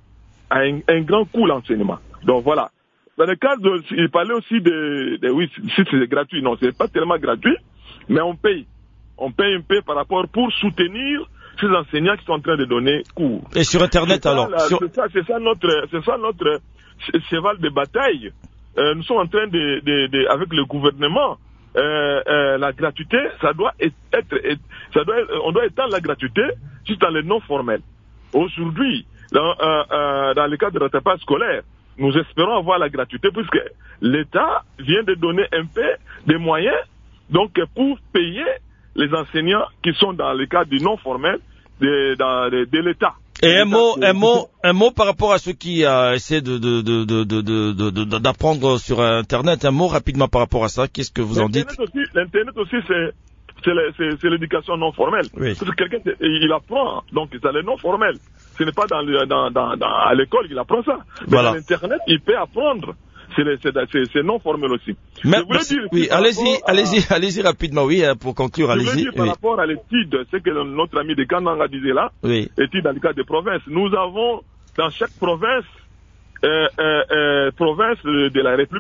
A un, un grand coût, l'enseignement. Donc, voilà. Dans le cadre de, il parlait aussi de, de oui, si c'est gratuit. Non, c'est pas tellement gratuit, mais on paye. On paye un peu par rapport pour soutenir ces enseignants qui sont en train de donner cours. Et sur Internet, c'est alors? Ça, sur... C'est ça, c'est ça notre, c'est ça notre cheval de bataille. Euh, nous sommes en train de, de, de avec le gouvernement, euh, euh, la gratuité, ça doit être, être ça doit, on doit étendre la gratuité juste dans les non formels. Aujourd'hui, dans, euh, euh, dans le cadre de rattrapage scolaire, nous espérons avoir la gratuité puisque l'État vient de donner un peu de moyens, donc pour payer les enseignants qui sont dans le cadre du non formel de, de, de, de l'État. Et un mot, un mot, un mot par rapport à ceux qui euh, essaient de, de, de, de, de, de, de, d'apprendre sur Internet. Un mot rapidement par rapport à ça. Qu'est-ce que vous en dites? Aussi, L'Internet aussi, c'est, c'est, c'est, c'est l'éducation non formelle. Oui. Parce que quelqu'un, il apprend, donc c'est le non formel. Ce n'est pas dans, le, dans, dans, dans à l'école qu'il apprend ça. Mais voilà. Dans l'Internet, il peut apprendre. C'est, c'est, c'est, c'est non formel aussi. Mais, dire, oui, allez-y, à, allez-y, allez-y rapidement, oui, pour conclure, allez-y. Je veux dire par oui. rapport à l'étude, ce que notre ami de Kananga disait là, oui. étude dans le cadre des provinces. Nous avons, dans chaque province, euh, euh, euh, province de la République,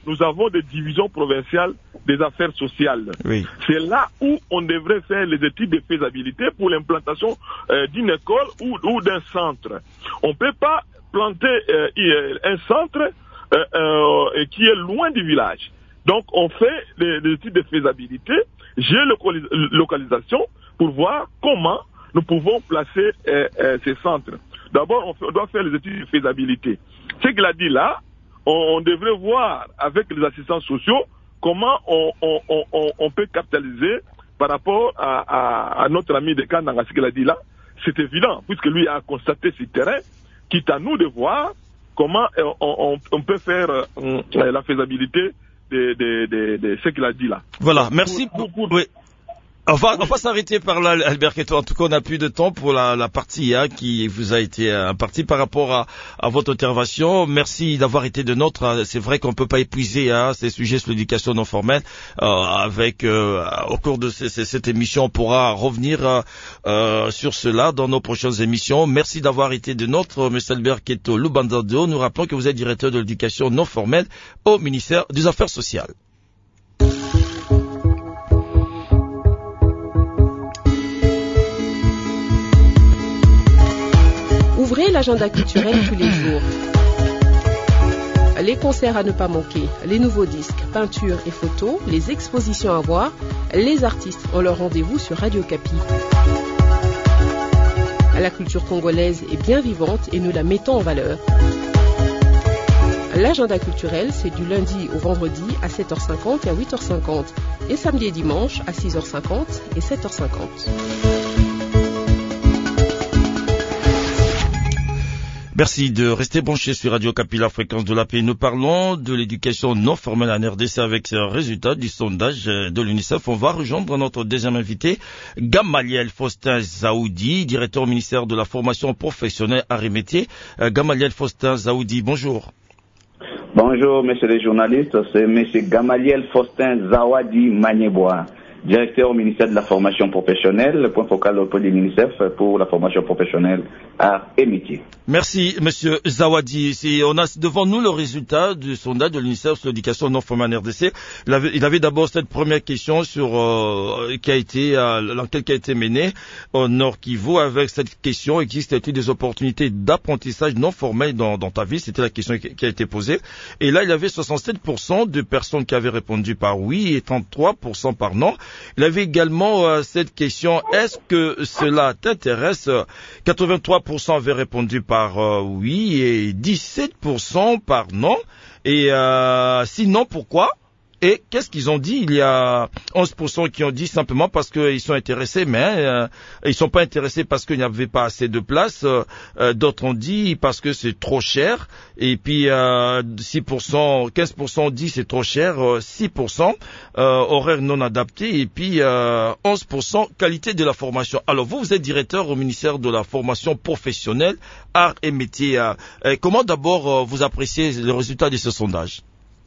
nous avons des divisions provinciales des affaires sociales. Oui. C'est là où on devrait faire les études de faisabilité pour l'implantation euh, d'une école ou, ou d'un centre. On ne peut pas planter euh, un centre euh, euh, qui est loin du village. Donc on fait les, les études de faisabilité, géolocalisation, pour voir comment nous pouvons placer euh, euh, ces centres. D'abord, on, fait, on doit faire les études de faisabilité. Ce qu'il a dit là, on, on devrait voir avec les assistants sociaux comment on, on, on, on peut capitaliser par rapport à, à, à notre ami de Kananga, ce qu'il a dit là. C'est évident, puisque lui a constaté ce terrain, quitte à nous de voir comment on, on, on peut faire euh, la faisabilité de, de, de, de ce qu'il a dit là. Voilà, merci. Pour, pour, pour... Oui. On va, on va s'arrêter par là, Albert Keto. En tout cas, on n'a plus de temps pour la, la partie hein, qui vous a été impartie par rapport à, à votre intervention. Merci d'avoir été de nôtre. C'est vrai qu'on peut pas épuiser hein, ces sujets sur l'éducation non formelle. Euh, avec euh, au cours de ces, ces, cette émission, on pourra revenir euh, sur cela dans nos prochaines émissions. Merci d'avoir été de nôtre, Monsieur Albert Keto Lubandado. Nous rappelons que vous êtes directeur de l'éducation non formelle au ministère des Affaires sociales. Ouvrez l'agenda culturel tous les jours. Les concerts à ne pas manquer, les nouveaux disques, peintures et photos, les expositions à voir, les artistes ont leur rendez-vous sur Radio Kapi. La culture congolaise est bien vivante et nous la mettons en valeur. L'agenda culturel, c'est du lundi au vendredi à sept heures cinquante et à huit heures cinquante, et samedi et dimanche à six heures cinquante et sept heures cinquante. Merci de rester branché sur Radio Kapi, la fréquence de la paix. Nous parlons de l'éducation non formelle en R D C avec les résultats du sondage de l'UNICEF. On va rejoindre notre deuxième invité, Gamaliel Faustin Zaoudi, directeur au ministère de la formation professionnelle arts et métiers. Gamaliel Faustin Zaoudi, bonjour. Bonjour, messieurs les journalistes. C'est monsieur Gamaliel Faustin Zawadi Manieboa, directeur au ministère de la formation professionnelle, point focal auprès du l'UNICEF pour la formation professionnelle arts et métiers. Merci, monsieur Zawadi. Si on a devant nous le résultat du sondage de l'UNICEF sur l'éducation non formelle en R D C. Il avait, il avait d'abord cette première question sur euh, qui a été euh, l'enquête qui a été menée au Nord Kivu avec cette question: existe-t-il des opportunités d'apprentissage non formel dans, dans ta vie? C'était la question qui, qui a été posée. Et là, il y avait soixante-sept pour cent de personnes qui avaient répondu par oui et trente-trois pour cent par non. Il avait également euh, cette question: est-ce que cela t'intéresse? quatre-vingt-trois pour cent avaient répondu par Par euh, oui et dix-sept pour cent par non. Et euh, sinon, pourquoi? Et qu'est-ce qu'ils ont dit? Il y a onze pour cent qui ont dit simplement parce qu'ils sont intéressés, mais euh, ils sont pas intéressés parce qu'il n'y avait pas assez de place. Euh, d'autres ont dit parce que c'est trop cher. Et puis euh, six pour cent, quinze pour cent ont dit c'est trop cher, six pour cent euh, horaire non adapté, et puis euh, onze pour cent qualité de la formation. Alors vous, vous êtes directeur au ministère de la formation professionnelle, arts et métiers. Euh, comment d'abord euh, vous appréciez les résultats de ce sondage?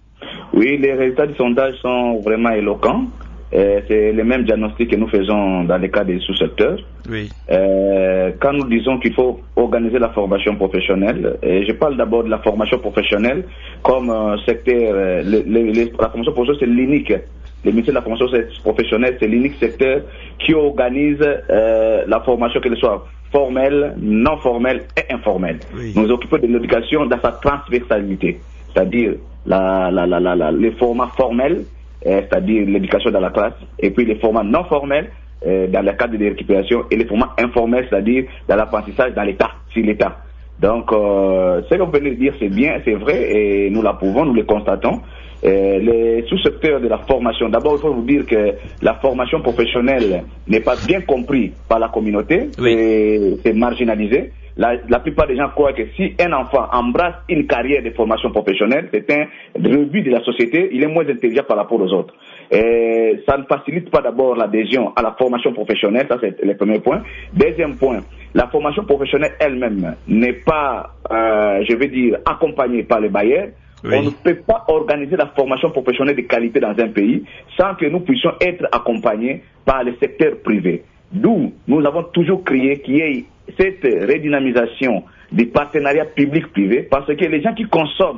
Oui, les résultats du sondage sont vraiment éloquents. Euh, c'est le même diagnostic que nous faisons dans les cas des sous-secteurs. Oui. Euh, quand nous disons qu'il faut organiser la formation professionnelle, et je parle d'abord de la formation professionnelle comme euh, secteur, euh, le, le, le, la formation professionnelle c'est l'unique, le ministère de la formation professionnelle c'est l'unique secteur qui organise euh, la formation, qu'elle soit formelle, non formelle et informelle. Oui. Nous nous occupons de l'éducation dans sa transversalité, c'est-à-dire la, la, la, la, la, les formats formels, euh, c'est-à-dire l'éducation dans la classe, et puis les formats non formels euh, dans le cadre de récupération, et les formats informels, c'est-à-dire dans l'apprentissage dans l'État, sur l'État. Donc, euh, ce que vous venez de dire, c'est bien, c'est vrai, et nous l'approuvons, nous le constatons. Euh, les sous-secteurs de la formation, d'abord, il faut vous dire que la formation professionnelle n'est pas bien comprise par la communauté, oui. C'est marginalisé. La, la plupart des gens croient que si un enfant embrasse une carrière de formation professionnelle, c'est un rebut de la société, il est moins intelligent par rapport aux autres. Et ça ne facilite pas d'abord l'adhésion à la formation professionnelle, ça c'est le premier point. Deuxième point, la formation professionnelle elle-même n'est pas, euh, je veux dire, accompagnée par les bailleurs. Oui. On ne peut pas organiser la formation professionnelle de qualité dans un pays sans que nous puissions être accompagnés par le secteur privé. D'où nous avons toujours crié qu'il y ait cette redynamisation des partenariats publics-privés, parce que les gens qui consomment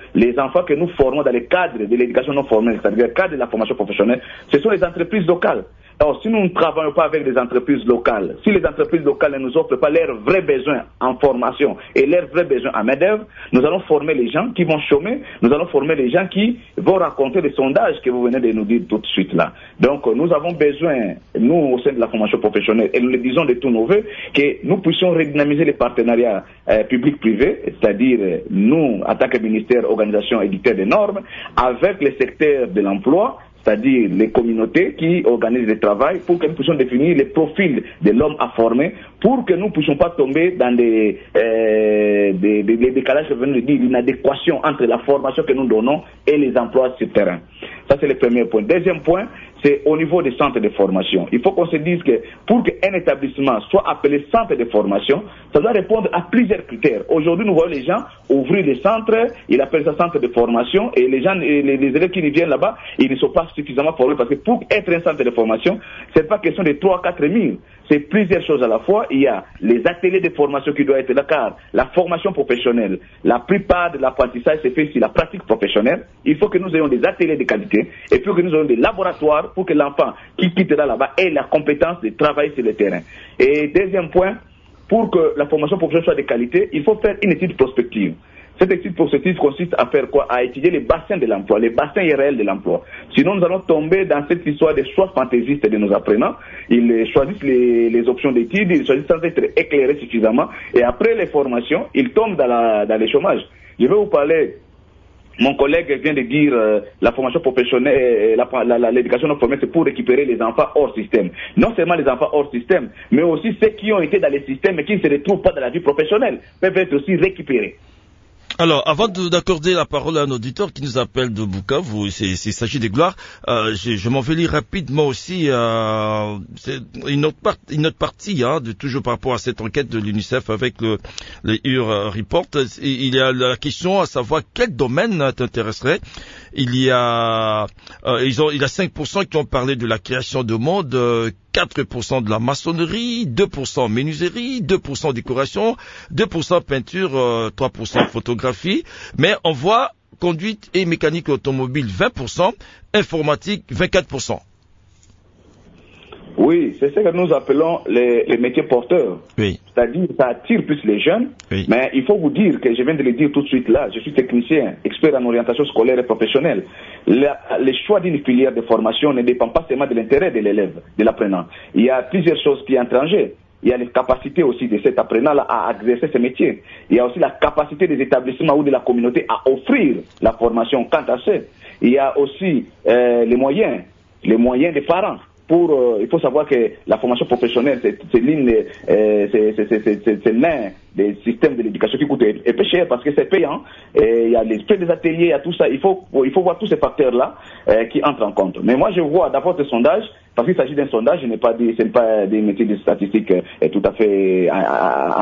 les enfants que nous formons dans le cadre de l'éducation non formelle, c'est-à-dire le cadre de la formation professionnelle, ce sont les entreprises locales. Alors, si nous ne travaillons pas avec des entreprises locales, si les entreprises locales ne nous offrent pas leurs vrais besoins en formation et leurs vrais besoins en main-d'œuvre, nous allons former les gens qui vont chômer, nous allons former les gens qui vont raconter les sondages que vous venez de nous dire tout de suite là. Donc, nous avons besoin, nous, au sein de la formation professionnelle, et nous le disons de tous nos voeux, que nous puissions redynamiser les partenariats euh, publics-privés, c'est-à-dire euh, nous, en tant que ministère, organisation, éditeur des normes, avec les secteurs de l'emploi, c'est-à-dire les communautés qui organisent le travail, pour que nous puissions définir les profils de l'homme à former, pour que nous ne puissions pas tomber dans des, euh, des, des, des décalages, je viens de dire, l'inadéquation entre la formation que nous donnons et les emplois sur le terrain. Ça, c'est le premier point. Deuxième point, c'est au niveau des centres de formation. Il faut qu'on se dise que pour qu'un établissement soit appelé centre de formation, ça doit répondre à plusieurs critères. Aujourd'hui, nous voyons les gens ouvrir des centres, ils appellent ça centre de formation, et les gens, les, les élèves qui viennent là-bas, ils ne sont pas suffisamment formés, parce que pour être un centre de formation, c'est pas question de trois à quatre mille. C'est plusieurs choses à la fois. Il y a les ateliers de formation qui doivent être là, car la formation professionnelle, la plupart de l'apprentissage se fait sur la pratique professionnelle. Il faut que nous ayons des ateliers de qualité, et puis que nous ayons des laboratoires pour que l'enfant qui quittera là-bas ait la compétence de travailler sur le terrain. Et deuxième point, pour que la formation professionnelle soit de qualité, il faut faire une étude prospective. Cette étude prospective consiste à faire quoi? À étudier les bassins de l'emploi, les bassins réels de l'emploi. Sinon, nous allons tomber dans cette histoire des choix fantaisistes de nos apprenants. Ils choisissent les, les options d'études, ils choisissent sans être éclairés suffisamment. Et après les formations, ils tombent dans, la, dans les chômages. Je vais vous parler. Mon collègue vient de dire euh, la formation professionnelle, l'éducation non formelle, c'est pour récupérer les enfants hors système. Non seulement les enfants hors système, mais aussi ceux qui ont été dans les systèmes et qui ne se retrouvent pas dans la vie professionnelle peuvent être aussi récupérés. Alors, avant d'accorder la parole à un auditeur qui nous appelle de Bukavu, il s'agit des gloires, euh, je, je m'en vais lire rapidement aussi euh, une, autre part, une autre partie, hein, de, toujours par rapport à cette enquête de l'UNICEF avec le, le U R Report. Il y a la question à savoir quel domaine t'intéresserait. Il y a, euh, ils ont, il y a cinq pour cent qui ont parlé de la création de monde, euh, quatre pour cent de la maçonnerie, deux pour cent menuiserie, deux pour cent décoration, deux pour cent peinture, euh, trois pour cent photographie. Mais on voit conduite et mécanique automobile vingt pour cent, informatique vingt-quatre pour cent. Oui, c'est ce que nous appelons les, les métiers porteurs. Oui. C'est-à-dire ça attire plus les jeunes, oui. Mais il faut vous dire que je viens de le dire tout de suite là, je suis technicien, expert en orientation scolaire et professionnelle. La, le choix d'une filière de formation ne dépend pas seulement de l'intérêt de l'élève, de l'apprenant. Il y a plusieurs choses qui entrent en jeu. Il y a les capacités aussi de cet apprenant-là à exercer ce métier. Il y a aussi la capacité des établissements ou de la communauté à offrir la formation quant à ça. Il y a aussi euh, les moyens, les moyens des parents. Pour, euh, il faut savoir que la formation professionnelle, c'est l'une euh, c'est l'un des systèmes de l'éducation qui coûte un peu cher parce que c'est payant. Et il y a les frais des ateliers, il y a tout ça. Il faut, il faut voir tous ces facteurs-là euh, qui entrent en compte. Mais moi, je vois d'abord ce sondage, parce qu'il s'agit d'un sondage, je n'ai pas dit, ce n'est pas des métiers de statistique euh, tout à fait à, à,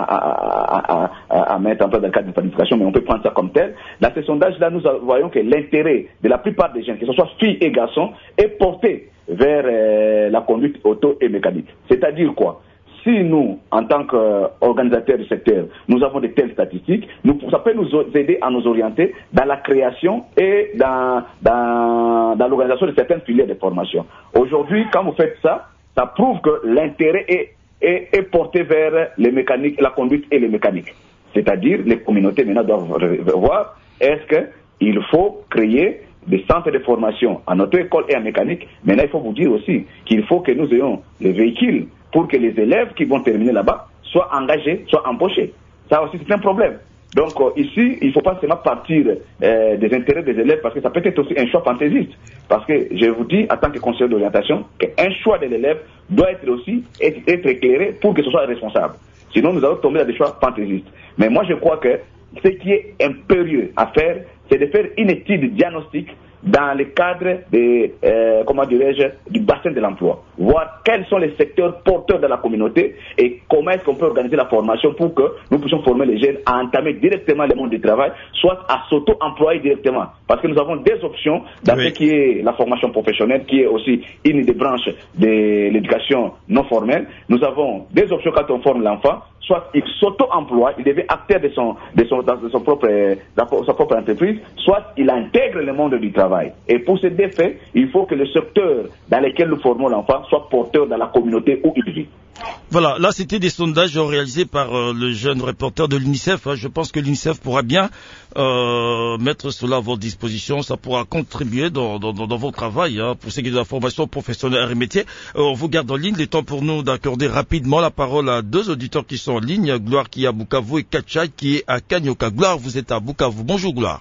à, à, à, à mettre en place dans le cadre de planification, mais on peut prendre ça comme tel. Dans ce sondage-là, nous voyons que l'intérêt de la plupart des gens, que ce soit filles et garçons, est porté vers euh, la conduite auto et mécanique. C'est-à-dire quoi? Si nous, en tant qu'organisateurs du secteur, nous avons de telles statistiques, nous, ça peut nous aider à nous orienter dans la création et dans, dans, dans l'organisation de certaines filières de formation. Aujourd'hui, quand vous faites ça, ça prouve que l'intérêt est, est, est porté vers les mécaniques, la conduite et les mécaniques. C'est-à-dire, les communautés maintenant doivent voir, est-ce qu'il faut créer des centres de formation en auto-école et en mécanique. Maintenant, il faut vous dire aussi qu'il faut que nous ayons les véhicules pour que les élèves qui vont terminer là-bas soient engagés, soient embauchés. Ça aussi, c'est un problème. Donc, euh, ici, il ne faut pas seulement partir euh, des intérêts des élèves parce que ça peut être aussi un choix fantaisiste. Parce que je vous dis, en tant que conseiller d'orientation, qu'un choix de l'élève doit être aussi être, être éclairé pour que ce soit responsable. Sinon, nous allons tomber dans des choix fantaisistes. Mais moi, je crois que ce qui est impérieux à faire, c'est de faire une étude diagnostique dans le cadre de, euh, comment dirais-je, du bassin de l'emploi. Voir quels sont les secteurs porteurs de la communauté et comment est-ce qu'on peut organiser la formation pour que nous puissions former les jeunes à entamer directement le monde du travail, soit à s'auto-employer directement. Parce que nous avons des options dans oui. ce qui est la formation professionnelle, qui est aussi une des branches de l'éducation non formelle. Nous avons des options quand on forme l'enfant, soit il s'auto-emploie, il devient acteur de son, de son, de son propre, de sa propre entreprise, soit il intègre le monde du travail. Et pour ce défait, il faut que le secteur dans lequel nous formons l'enfant soit porteur dans la communauté où il vit. Voilà, là c'était des sondages réalisés par euh, le jeune reporter de l'UNICEF. Hein. Je pense que l'UNICEF pourra bien euh, mettre cela à votre disposition. Ça pourra contribuer dans, dans, dans votre travail, hein, pour ce qui est de la formation professionnelle et métier. Euh, on vous garde en ligne. Il est temps pour nous d'accorder rapidement la parole à deux auditeurs qui sont en ligne. Gloire qui est à Bukavu et Kachai qui est à Kanyoka. Gloire, vous êtes à Bukavu. Bonjour Gloire.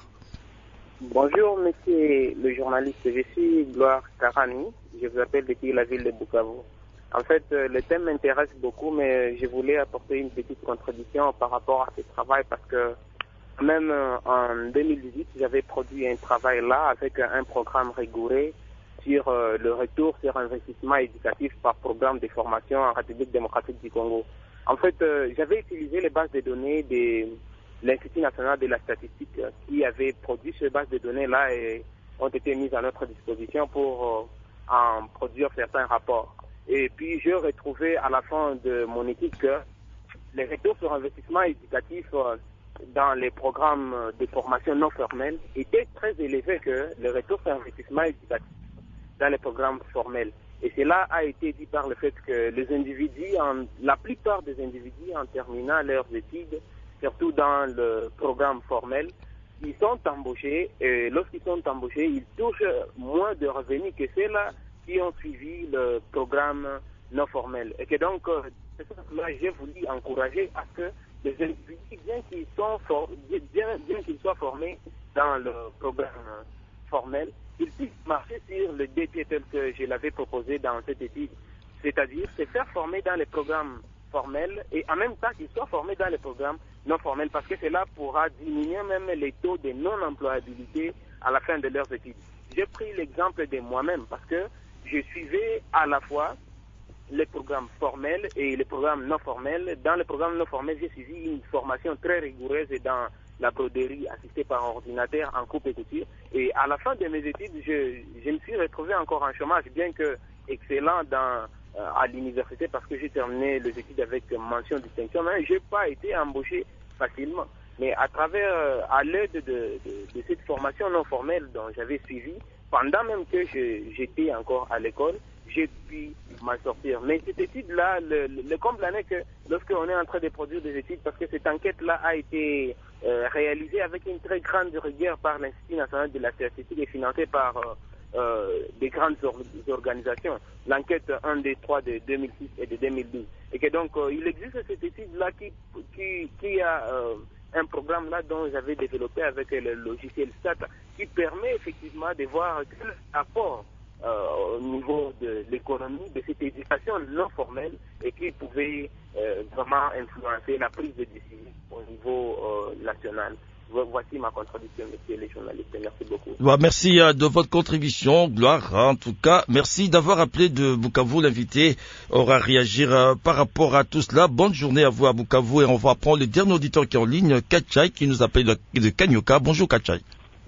Bonjour monsieur le journaliste. Je suis Gloire Karani. Je vous appelle depuis la ville de Bukavu. En fait, euh, le thème m'intéresse beaucoup, mais je voulais apporter une petite contribution par rapport à ce travail parce que même euh, en deux mille dix-huit, j'avais produit un travail là avec un programme rigoureux sur euh, le retour sur investissement éducatif par programme de formation en République démocratique du Congo. En fait, euh, j'avais utilisé les bases de données de l'Institut national de la statistique euh, qui avait produit ces bases de données là et ont été mises à notre disposition pour euh, en produire certains rapports. Et puis, j'ai retrouvé à la fin de mon étude que les retours sur investissement éducatif euh, dans les programmes de formation non formelle étaient très élevés que les retours sur investissement éducatif dans les programmes formels. Et cela a été dit par le fait que les individus, en, la plupart des individus en terminant leurs études, surtout dans le programme formel, ils sont embauchés et lorsqu'ils sont embauchés, ils touchent moins de revenus que ceux-là qui ont suivi le programme non formel. Et que donc, euh, c'est ça que là, j'ai voulu encourager à ce que les individus, bien qu'ils sont for- bien, bien qu'ils soient formés dans le programme formel, ils puissent marcher sur le défi tel que je l'avais proposé dans cette étude. C'est-à-dire se faire former dans les programmes formels et en même temps qu'ils soient formés dans les programmes non formels parce que cela pourra diminuer même les taux de non-employabilité à la fin de leurs études. J'ai pris l'exemple de moi-même parce que je suivais à la fois les programmes formels et les programmes non formels. Dans les programmes non formels, j'ai suivi une formation très rigoureuse dans la broderie assistée par ordinateur en coupe et couture. Et à la fin de mes études, je, je me suis retrouvé encore en chômage, bien que excellent dans, euh, à l'université parce que j'ai terminé les études avec mention distinction, mais je n'ai pas été embauché facilement. Mais à travers, euh, à l'aide de, de, de cette formation non formelle dont j'avais suivi, pendant même que je, j'étais encore à l'école, j'ai pu m'en sortir. Mais cette étude-là, le, le, le comble en est que lorsqu'on est en train de produire des études, parce que cette enquête-là a été euh, réalisée avec une très grande rigueur par l'Institut national de la statistique et financée par euh, euh, des grandes or- organisations. L'enquête un deux trois de deux mille six et de deux mille douze. Et que donc, euh, il existe cette étude-là qui, qui, qui a... Euh, un programme là dont j'avais développé avec le logiciel STAT qui permet effectivement de voir quel apport euh, au niveau de l'économie de cette éducation non formelle et qui pouvait euh, vraiment influencer la prise de décision au niveau euh, national. Voici ma contribution, monsieur les journalistes. Merci beaucoup. Bah, merci euh, de votre contribution, Gloire. Hein, en tout cas, merci d'avoir appelé de Bukavu. L'invité aura réagir euh, par rapport à tout cela. Bonne journée à vous à Bukavu et on va prendre le dernier auditeur qui est en ligne, Kachai, qui nous appelle de, de Kanyoka. Bonjour Kachai.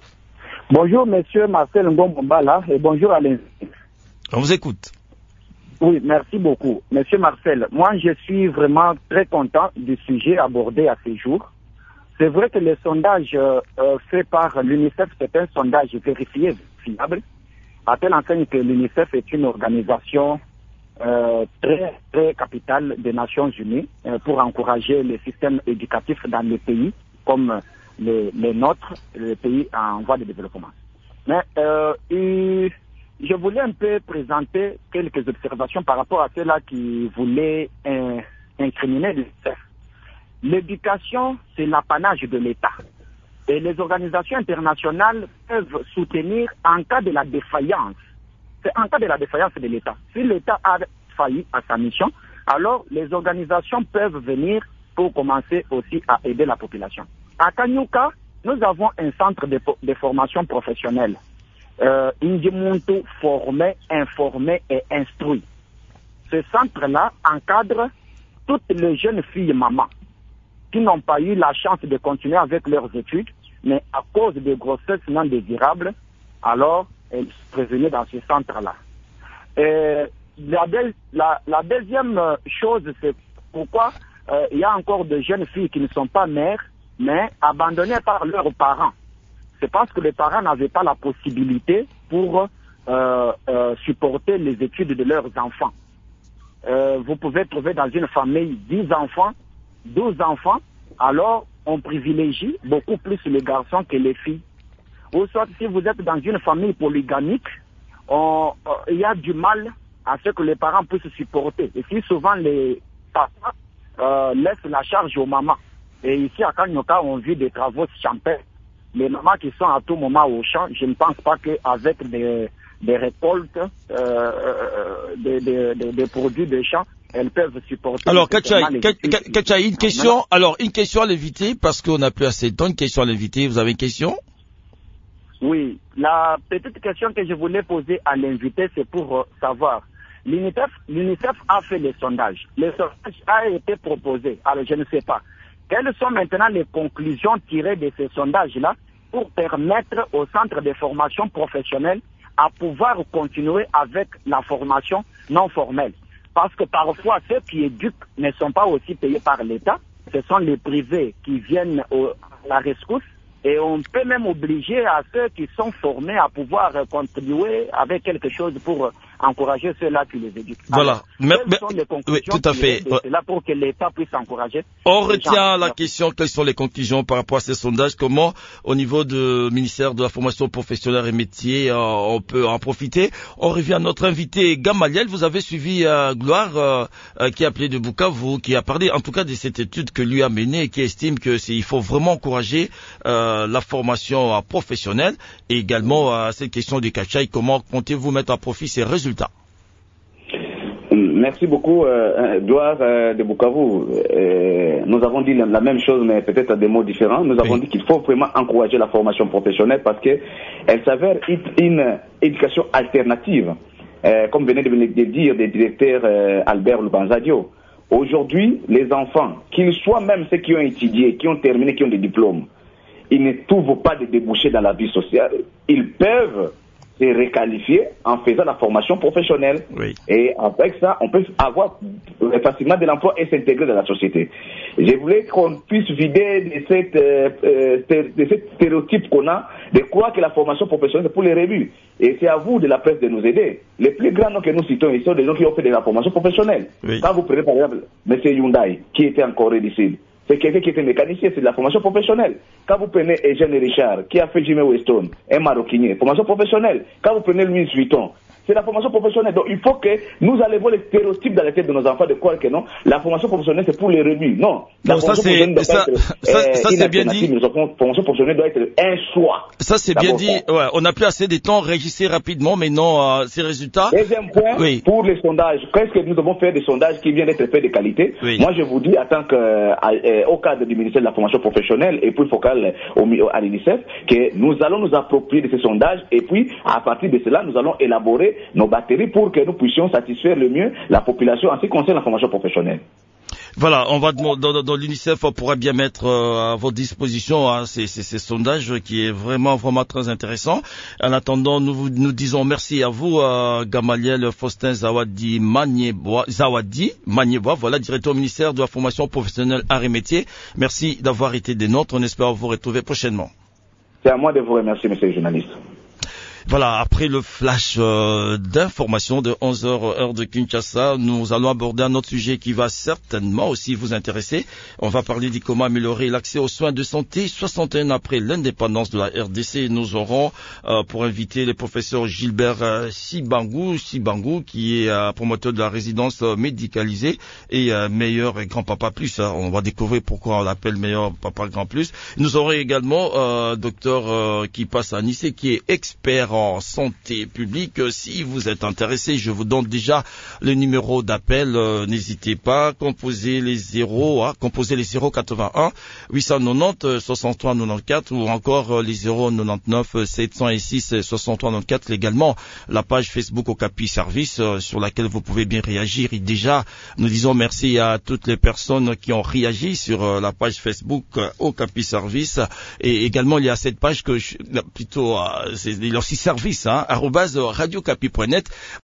Bonjour monsieur Marcel Ngombala et bonjour à l'invité. On vous écoute. Oui, merci beaucoup. Monsieur Marcel, moi je suis vraiment très content du sujet abordé à ce jour. C'est vrai que le sondage euh, euh, fait par l'UNICEF, c'est un sondage vérifié, fiable, à telle enseigne que l'UNICEF est une organisation euh, très, très capitale des Nations Unies euh, pour encourager le système éducatif dans les pays comme les, les nôtres, les pays en voie de développement. Mais euh, et je voulais un peu présenter quelques observations par rapport à ceux-là qui voulaient euh, incriminer l'UNICEF. L'éducation, c'est l'apanage de l'État. Et les organisations internationales peuvent soutenir en cas de la défaillance. C'est en cas de la défaillance de l'État. Si l'État a failli à sa mission, alors les organisations peuvent venir pour commencer aussi à aider la population. À Kanyoka, nous avons un centre de, de formation professionnelle. Euh, Indimuntu formé, informé et instruit. Ce centre-là encadre toutes les jeunes filles mamans qui n'ont pas eu la chance de continuer avec leurs études, mais à cause de grossesses non désirables, alors elles sont prévenues dans ce centre-là. Et la, de, la, la deuxième chose, c'est pourquoi euh, il y a encore de jeunes filles qui ne sont pas mères, mais abandonnées par leurs parents. C'est parce que les parents n'avaient pas la possibilité pour euh, euh, supporter les études de leurs enfants. Euh, vous pouvez trouver dans une famille dix enfants, douze enfants, alors on privilégie beaucoup plus les garçons que les filles. Ou soit si vous êtes dans une famille polygamique, on, euh, il y a du mal à ce que les parents puissent supporter. Et si souvent les papas euh, laissent la charge aux mamans. Et ici à Kanyoka, on vit des travaux champêtres. Les mamans qui sont à tout moment au champ, je ne pense pas qu'avec des, des récoltes, euh, des, des, des, des produits de champ, elles peuvent supporter. Alors, Kachaï, Kachaï, une question, alors, une question à l'invité, parce qu'on n'a plus assez de temps, une question à l'invité. Vous avez une question? Oui. La petite question que je voulais poser à l'invité, c'est pour euh, savoir. L'UNICEF, l'UNICEF a fait les sondages. Le sondage a été proposé. Alors, je ne sais pas. Quelles sont maintenant les conclusions tirées de ces sondages-là pour permettre aux centres de formation professionnelle à pouvoir continuer avec la formation non formelle? Parce que parfois, ceux qui éduquent ne sont pas aussi payés par l'État. Ce sont les privés qui viennent au, à la rescousse. Et on peut même obliger à ceux qui sont formés à pouvoir contribuer avec quelque chose pour encourager ceux-là qui les éduquent. Voilà. Alors, mais, quelles mais, sont les conclusions oui, tout à fait. C'est là pour que l'État puisse encourager. On retient la question, quelles sont les conclusions par rapport à ces sondages? Comment, au niveau du ministère de la formation professionnelle et métiers, euh, on peut en profiter? On revient à notre invité Gamaliel. Vous avez suivi euh, Gloire, euh, euh, qui a appelé de Bukavu, qui a parlé en tout cas de cette étude que lui a menée et qui estime que c'est, il faut vraiment encourager euh, la formation euh, professionnelle et également à euh, cette question du Kachaï. Comment comptez-vous mettre à profit ces résultats? Merci beaucoup, euh, Gloire euh, de Bukavu. Euh, nous avons dit la même chose, mais peut-être à des mots différents. Nous avons oui. dit qu'il faut vraiment encourager la formation professionnelle parce qu'elle s'avère être une éducation alternative, euh, comme venait de le dire le directeur euh, Albert Lubanzadio. Aujourd'hui, les enfants, qu'ils soient même ceux qui ont étudié, qui ont terminé, qui ont des diplômes, ils ne trouvent pas de débouchés dans la vie sociale. Ils peuvent se requalifier en faisant la formation professionnelle. Oui. Et avec ça, on peut avoir facilement de l'emploi et s'intégrer dans la société. Je voulais qu'on puisse vider de cette, euh, de cette stéréotype qu'on a de croire que la formation professionnelle c'est pour les rebuts. Et c'est à vous de la presse de nous aider. Les plus grands noms que nous citons ici sont des gens qui ont fait de la formation professionnelle. Oui. Quand vous prenez par exemple M. Hyundai, qui était en Corée du Sud, c'est quelqu'un qui était mécanicien, c'est de la formation professionnelle. Quand vous prenez Eugène Richard, qui a fait Jimmy Weston, un Marocain, formation professionnelle. Quand vous prenez Louis Vuitton, c'est la formation professionnelle. Donc il faut que nous enlevions les stéréotypes dans la tête de nos enfants de croire que non, la formation professionnelle c'est pour les revenus. Non, la non, formation ça, professionnelle doit ça, être ça, euh, ça c'est bien dit. La formation professionnelle doit être un choix. Ça c'est bien dit. Ouais, on n'a plus assez de temps, réagissez rapidement, mais non, euh, ces résultats. Deuxième point, oui. Pour les sondages, qu'est-ce que nous devons faire des sondages qui viennent d'être faits de qualité? Oui. Moi je vous dis, en tant que euh, au cadre du ministère de la formation professionnelle et puis focal au, à l'UNICEF, que nous allons nous approprier de ces sondages et puis à partir de cela, nous allons élaborer nos batteries pour que nous puissions satisfaire le mieux la population en ce qui concerne la formation professionnelle. Voilà, on va dans, dans, dans l'UNICEF, on pourra bien mettre euh, à votre disposition hein, ces, ces, ces sondages qui est vraiment vraiment très intéressant. En attendant, nous nous disons merci à vous, euh, Gamaliel Faustin Zawadi Maniebois, Zawadi Maniebois, voilà, directeur au ministère de la formation professionnelle arts et métiers. Merci d'avoir été des nôtres. On espère vous retrouver prochainement. C'est à moi de vous remercier, monsieur le journaliste. Voilà, après le flash euh, d'information de onze heures heure de Kinshasa, nous allons aborder un autre sujet qui va certainement aussi vous intéresser. On va parler de comment améliorer l'accès aux soins de santé soixante et un ans après l'indépendance de la R D C. Nous aurons euh, pour inviter le professeur Gilbert euh, Sibangou, Sibangou, qui est euh, promoteur de la résidence euh, médicalisée et euh, meilleur grand-papa plus. Hein. On va découvrir pourquoi on l'appelle meilleur papa grand plus. Nous aurons également euh, docteur euh, qui passe à Nice, qui est expert en santé publique. Si vous êtes intéressé, je vous donne déjà le numéro d'appel. Euh, n'hésitez pas, composez les zéros, hein, composez les zéro quatre-vingt-un huit cent quatre-vingt-dix soixante-trois quatre-vingt-quatorze ou encore euh, les zéro quatre-vingt-dix-neuf sept cent six soixante-trois quatre-vingt-quatorze. Également la page Facebook Okapi Service euh, sur laquelle vous pouvez bien réagir. Et déjà, nous disons merci à toutes les personnes qui ont réagi sur euh, la page Facebook euh, Okapi Service. Et également, il y a cette page que je, plutôt, euh, c'est leur service, hein, arobase radiocapi point net.